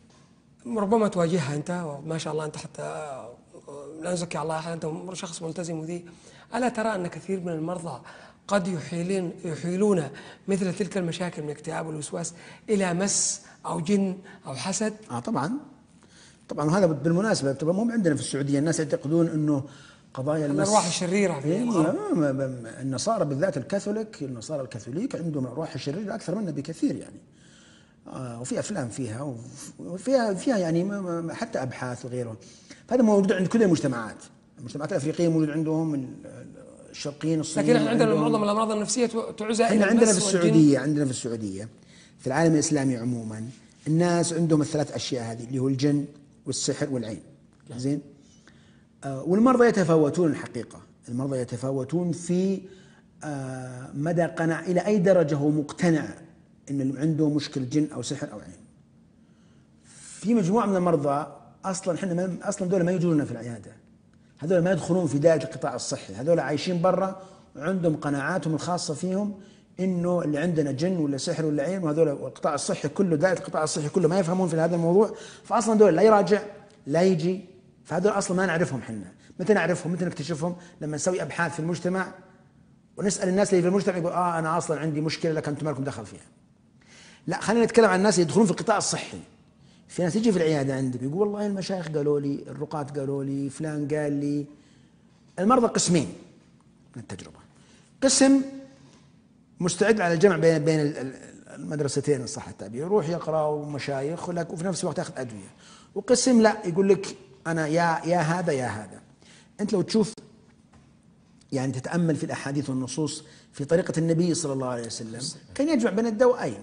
ربما تواجهها انت وما شاء الله انت حتى لا نزكي على الله، انت شخص ملتزم وذي، الا ترى ان كثير من المرضى قد يحيلون يحيلون مثل تلك المشاكل من الاكتئاب والوسواس الى مس او جن او حسد؟ اه طبعا طبعا. وهذا بالمناسبة طبعا مو عندنا في السعودية، الناس يعتقدون انه قضايا المس الارواح الشريره في إيه الغرب. النصارى بالذات الكاثوليك، النصارى الكاثوليك عندهم الارواح الشريره اكثر منا بكثير يعني. آه وفي افلام فيها وفيها فيها يعني حتى ابحاث وغيره. فهذا موجود عند كل المجتمعات، المجتمعات الافريقيه موجود عندهم، الشرقيين الصينيين. لكن احنا عندنا معظم الامراض النفسيه تعزى الى احنا عندنا المس في السعوديه عندنا في السعوديه في العالم الاسلامي عموما الناس عندهم الثلاث اشياء هذه اللي هو الجن والسحر والعين. زين. آه والمرضى يتفاوتون الحقيقه، المرضى يتفاوتون في آه مدى قناع الى اي درجه هو مقتنع ان عنده مشكله جن او سحر او عين. في مجموعه من المرضى اصلا احنا اصلا دول ما يجون في العياده، هذول ما يدخلون في دائره القطاع الصحي، هذول عايشين برا وعندهم قناعاتهم الخاصه فيهم انه اللي عندنا جن ولا سحر ولا عين، وهذول القطاع الصحي كله، دائره القطاع الصحي كله ما يفهمون في هذا الموضوع، فاصلا دول لا يراجع لا يجي، فهذول اصلا ما نعرفهم احنا، متى نعرفهم؟ متى نكتشفهم؟ لما نسوي ابحاث في المجتمع ونسال الناس اللي في المجتمع، يقول اه انا اصلا عندي مشكله لكن انتم ما لكم دخل فيها. لا، خلينا نتكلم عن الناس اللي يدخلون في القطاع الصحي. في ناس يجي في العياده عندك يقول والله المشايخ قالوا لي، الرقاة قالوا لي، فلان قال لي. المرضى قسمين من التجربه، قسم مستعد على الجمع بين بين المدرستين ان صح التعبير، يروح يقرا مشايخ وفي نفس الوقت ياخذ ادويه، وقسم لا يقول لك انا يا يا هذا يا هذا. انت لو تشوف يعني تتامل في الاحاديث والنصوص في طريقه النبي صلى الله عليه وسلم، كان يجمع بين الدوائين.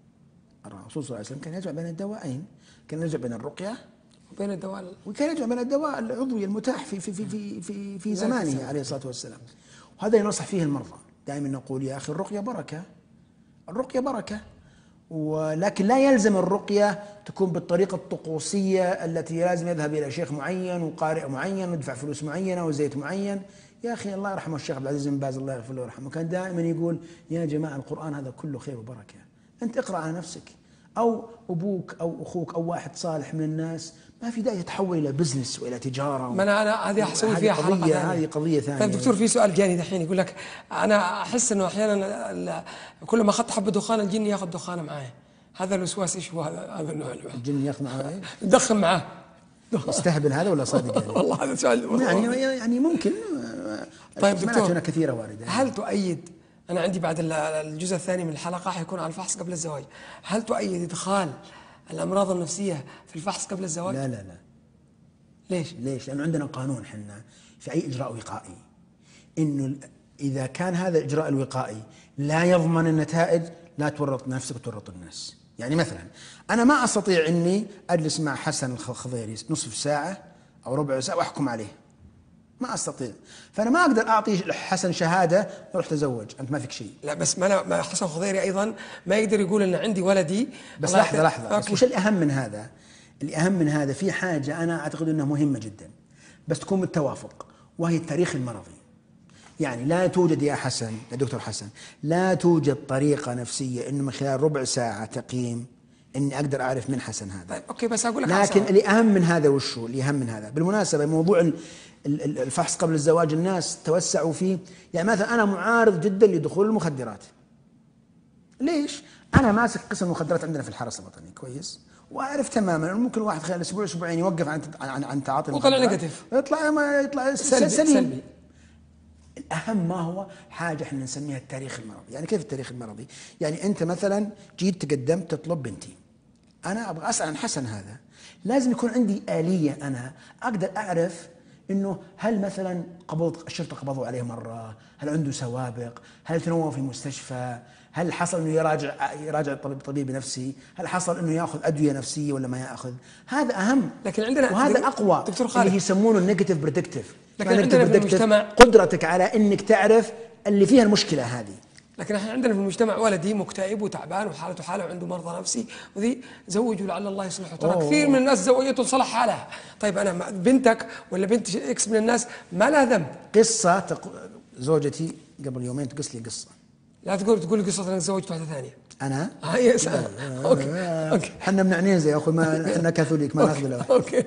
الرسول صلى الله عليه وسلم كان يجمع بين الدوائين، كان يجمع بين الرقيه وبين الدواء، وكان يجمع بين الدواء العضوي المتاح في في في في في, في زمانه عليه الصلاه والسلام. وهذا ينصح فيه المرضى. دائما نقول يا اخي الرقيه بركه، الرقيه بركه، ولكن لا يلزم الرقيه تكون بالطريقه الطقوسيه التي لازم يذهب الى شيخ معين وقارئ معين ويدفع فلوس معينه وزيت معين. يا اخي الله يرحمه الشيخ عبد العزيز بن باز الله يغفر له ويرحمه كان دائما يقول يا جماعه القران هذا كله خير وبركه، انت اقرا على نفسك، او ابوك او اخوك او واحد صالح من الناس، ما في داعي يتحول الى بزنس والى تجاره. ما انا انا هذه حسوي فيها حلقه ثانيه. هذه قضيه ثانيه. طيب دكتور، في سؤال جاني دحين يقول لك انا احس انه احيانا كل ما اخذت حبه دخان الجن ياخذ دخانه معاه، هذا الوسواس ايش هو؟ هذا هذا النوع الجن ياخذ معاه ايش؟ يدخن معاه. يستهبل هذا ولا صادق يعني؟ والله هذا سؤال يعني يعني ممكن. طيب دكتور، هنا كثيره وارده. هل تؤيد، انا عندي بعد الجزء الثاني من الحلقه حيكون على الفحص قبل الزواج، هل تؤيد ادخال الامراض النفسيه في الفحص قبل الزواج؟ لا لا لا. ليش؟ ليش؟ لانه عندنا قانون حنا في اي اجراء وقائي انه اذا كان هذا الاجراء الوقائي لا يضمن النتائج لا تورط نفسك وتورط الناس. يعني مثلا انا ما استطيع اني اجلس مع حسن الخضيري نصف ساعه او ربع ساعه واحكم عليه، ما استطيع. فانا ما اقدر اعطي حسن شهاده روح تزوج انت ما فيك شيء. لا بس ما, ما حسن الخضيري ايضا ما يقدر يقول ان عندي ولدي. بس لحظه لحظه بس وش الاهم من هذا؟ الاهم من هذا في حاجه انا اعتقد انها مهمه جدا بس تكون بالتوافق، وهي التاريخ المرضي. يعني لا توجد يا حسن يا دكتور حسن لا توجد طريقه نفسيه انه من خلال ربع ساعه تقييم اني اقدر اعرف من حسن هذا. طيب اوكي، بس اقول لك لكن اللي اهم من هذا وشو؟ اللي اهم من هذا بالمناسبه موضوع الفحص قبل الزواج الناس توسعوا فيه. يعني مثلا انا معارض جدا لدخول المخدرات. ليش؟ انا ماسك قسم المخدرات عندنا في الحرس الوطني كويس، واعرف تماما انه ممكن واحد خلال اسبوع اسبوعين يوقف عن عن عن تعاطي المخدرات وطلع نيجاتيف، يطلع ما يطلع سلبي, سليم. سلبي. الأهم ما هو حاجة احنا نسميها التاريخ المرضي. يعني كيف التاريخ المرضي؟ يعني أنت مثلا جيت تقدمت تطلب بنتي، أنا أبغى أسأل عن حسن هذا، لازم يكون عندي آلية أنا أقدر أعرف إنه هل مثلا قبض الشرطة قبضوا عليه مرة، هل عنده سوابق، هل تنوم في مستشفى، هل حصل إنه يراجع يراجع طبيب طبيب نفسي، هل حصل إنه يأخذ أدوية نفسية ولا ما يأخذ. هذا أهم. لكن عندنا وهذا أقوى دكتور خالد اللي يسمونه النيجاتيف بريدكتيف. لكن عندنا في المجتمع قدرتك على انك تعرف اللي فيها المشكله هذه. لكن احنا عندنا في المجتمع ولدي مكتئب وتعبان وحالته حاله وعنده مرضى نفسي وذي زوجوا لعل الله يصلحه. ترى كثير من الناس زوجته لصلاح حالها. طيب انا بنتك ولا بنت اكس من الناس ما لها ذنب. قصه تق... زوجتي قبل يومين تقص لي قصه. لا تقول تقول لي قصه انك تزوجت واحده ثانيه. انا؟ اه يس اوكي اوكي احنا من عنيزه يا اخوي، ما احنا كاثوليك ما ناخذ له. اوكي.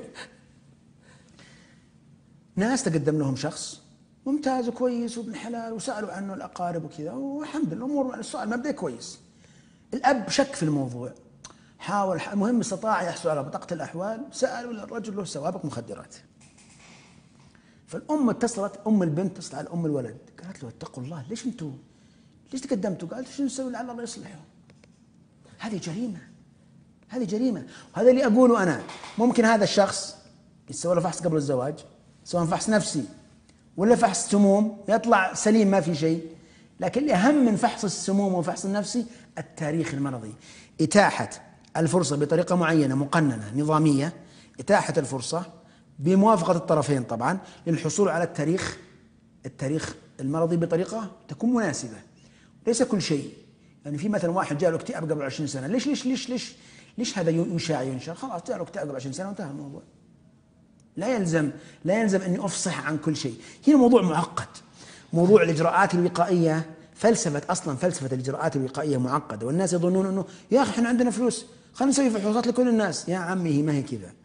ناس تقدم لهم شخص ممتاز وكويس وابن حلال وسالوا عنه الاقارب وكذا والحمد لله الامور السؤال مبدا كويس. الاب شك في الموضوع، حاول المهم استطاع يحصل على بطاقه الاحوال، سالوا الرجل له سوابق مخدرات. فالام اتصلت، ام البنت اتصلت على ام الولد قالت له اتقوا الله، ليش انتم ليش تقدمتوا؟ قالت شو نسوي لعل الله يصلحه. هذه جريمه، هذه جريمه. وهذا اللي اقوله انا. ممكن هذا الشخص يسوي له فحص قبل الزواج سواء فحص نفسي ولا فحص سموم يطلع سليم ما في شيء، لكن الأهم من فحص السموم وفحص النفسي التاريخ المرضي. إتاحة الفرصة بطريقة معينة مقننة نظامية، إتاحة الفرصة بموافقة الطرفين طبعا للحصول على التاريخ التاريخ المرضي بطريقة تكون مناسبة. ليس كل شيء، يعني في مثلا واحد جاء له اكتئاب قبل عشرين سنة، ليش ليش ليش ليش ليش هذا يشاع ينشر؟ خلاص جاء له اكتئاب قبل عشرين سنة وانتهى الموضوع. لا يلزم لا يلزم اني افصح عن كل شيء. هنا موضوع معقد. موضوع الاجراءات الوقائيه، فلسفه اصلا فلسفه الاجراءات الوقائيه معقده، والناس يظنون انه يا اخي احنا عندنا فلوس خلينا نسوي فحوصات لكل الناس. يا عمي هي ما هي كذا.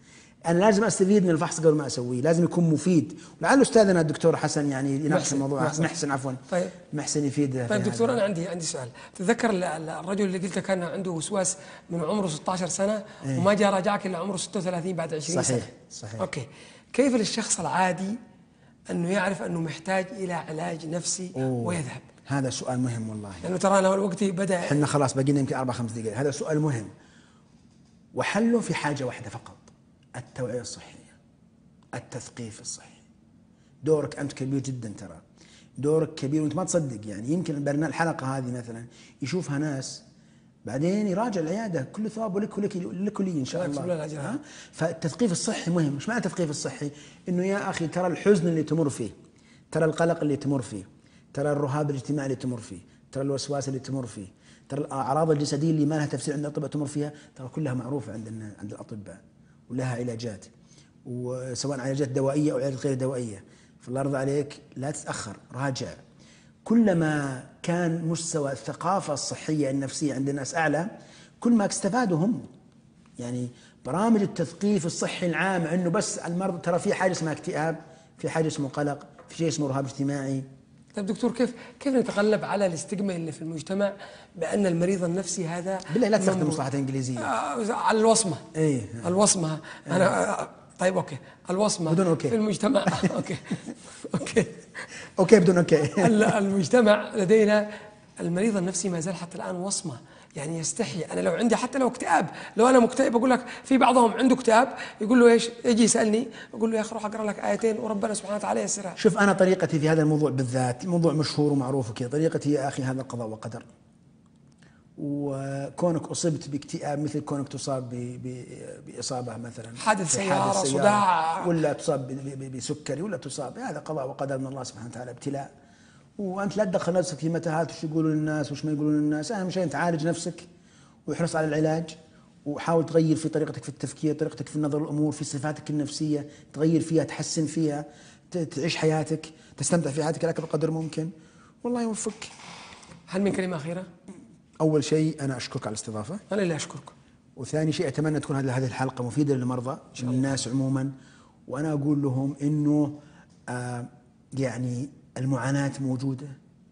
انا لازم استفيد من الفحص قبل ما اسويه، لازم يكون مفيد. ولعل استاذنا الدكتور حسن يعني يناقش الموضوع. محسن, محسن عفوا طيب محسن يفيد. طيب دكتور انا عندي عندي سؤال، تتذكر الرجل اللي قلت كان عنده وسواس من عمره ستة عشر سنه إيه؟ وما جاء راجعك الا عمره ستة وثلاثين بعد عشرين صحيح سنه. صحيح. اوكي، كيف للشخص العادي انه يعرف انه محتاج الى علاج نفسي أوه. ويذهب؟ هذا سؤال مهم والله، لانه ترى انا وقتي بدا احنا خلاص بقينا يمكن اربع خمس دقائق. هذا سؤال مهم وحله في حاجه واحده فقط: التوعيه الصحيه، التثقيف الصحي. دورك انت كبير جدا، ترى دورك كبير وانت ما تصدق. يعني يمكن برنامج الحلقه هذه مثلا يشوفها ناس بعدين يراجع العياده، كل ثواب ولك ولك لك ولي ان شاء الله. فالتثقيف الصحي مهم. ايش معنى التثقيف الصحي؟ انه يا اخي ترى الحزن اللي تمر فيه، ترى القلق اللي تمر فيه، ترى الرهاب الاجتماعي اللي تمر فيه، ترى الوسواس اللي تمر فيه، ترى الاعراض الجسديه اللي ما لها تفسير عند الاطباء تمر فيها، ترى كلها معروفه عند عند الاطباء ولها علاجات، وسواء علاجات دوائيه او علاجات غير دوائيه. فالله يرضى عليك لا تتاخر، راجع. كلما كان مستوى الثقافه الصحيه النفسيه عند الناس اعلى كل ما استفادوا هم. يعني برامج التثقيف الصحي العام انه بس المرض، ترى في حاجه اسمها اكتئاب، في حاجه اسمه قلق، في شيء اسمه رهاب اجتماعي. طيب دكتور، كيف كيف نتغلب على الاستجمة اللي في المجتمع بان المريض النفسي هذا بالله لا تستخدم مصطلحات انجليزيه. آه على الوصمه. ايه الوصمه. انا آه طيب اوكي، الوصمه بدون أوكي. في المجتمع. اوكي اوكي اوكي بدون اوكي. المجتمع لدينا المريض النفسي ما زال حتى الان وصمه، يعني يستحي. انا لو عندي حتى لو اكتئاب، لو انا مكتئب اقول لك في بعضهم عنده اكتئاب يقول له ايش؟ يجي يسالني اقول له يا اخي روح اقرا لك ايتين وربنا سبحانه وتعالى يسرها. شوف انا طريقتي في هذا الموضوع بالذات، موضوع مشهور ومعروف وكذا، طريقتي يا اخي هذا قضاء وقدر. وكونك اصبت باكتئاب مثل كونك تصاب باصابه مثلا حادث سياره، صداع، ولا تصاب بسكري، ولا تصاب، هذا قضاء وقدر من الله سبحانه وتعالى، ابتلاء. وانت لا تدخل نفسك في متاهات وش يقولون الناس وش ما يقولون الناس. اهم شيء تعالج نفسك واحرص على العلاج، وحاول تغير في طريقتك في التفكير، طريقتك في النظر للامور، في صفاتك النفسيه تغير فيها، تحسن فيها، تعيش حياتك، تستمتع في حياتك على اكبر قدر ممكن، والله يوفقك. هل من كلمه اخيره؟ اول شيء انا اشكرك على الاستضافه. انا اللي اشكرك. وثاني شيء اتمنى تكون هذه الحلقه مفيده للمرضى والناس عموما، وانا اقول لهم انه آه يعني المعاناه موجوده،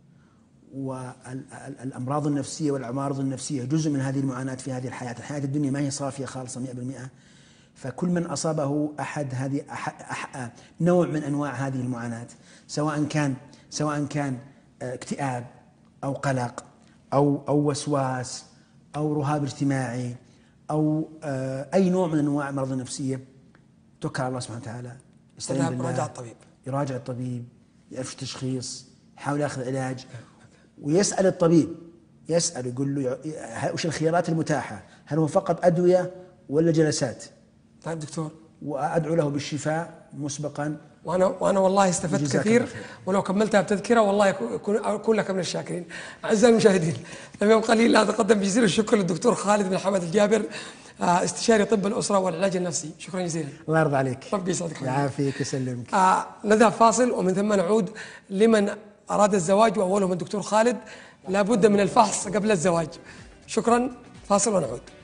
والأمراض النفسية والأعراض النفسية جزء من هذه المعاناة في هذه الحياة. الحياة الدنيا ما هي صافية خالصة مئة بالمئة. فكل من أصابه أحد هذه أحد أحد نوع من أنواع هذه المعاناة، سواء كان سواء كان اكتئاب أو قلق أو أو وسواس أو رهاب اجتماعي أو أي نوع من أنواع الأمراض النفسية، توكل على الله سبحانه وتعالى، يستعين بالله، يراجع الطبيب، يراجع الطبيب، يعرف التشخيص، يحاول ياخذ علاج، ويسأل الطبيب، يسأل يقول له وش الخيارات المتاحة، هل هو فقط أدوية ولا جلسات؟ طيب دكتور، وأدعو له بالشفاء مسبقا. وانا وانا والله استفدت كثير، ولو كملتها بتذكره والله اكون لك من الشاكرين. اعزائي المشاهدين، لم يبقى لي الا اتقدم بجزيل الشكر للدكتور خالد بن حمد الجابر، استشاري طب الاسره والعلاج النفسي. شكرا جزيلا. الله يرضى عليك. ربي يسعدك يعافيك ويسلمك. آه نذهب فاصل ومن ثم نعود. لمن اراد الزواج واولهم الدكتور خالد لابد من الفحص قبل الزواج. شكرا، فاصل ونعود.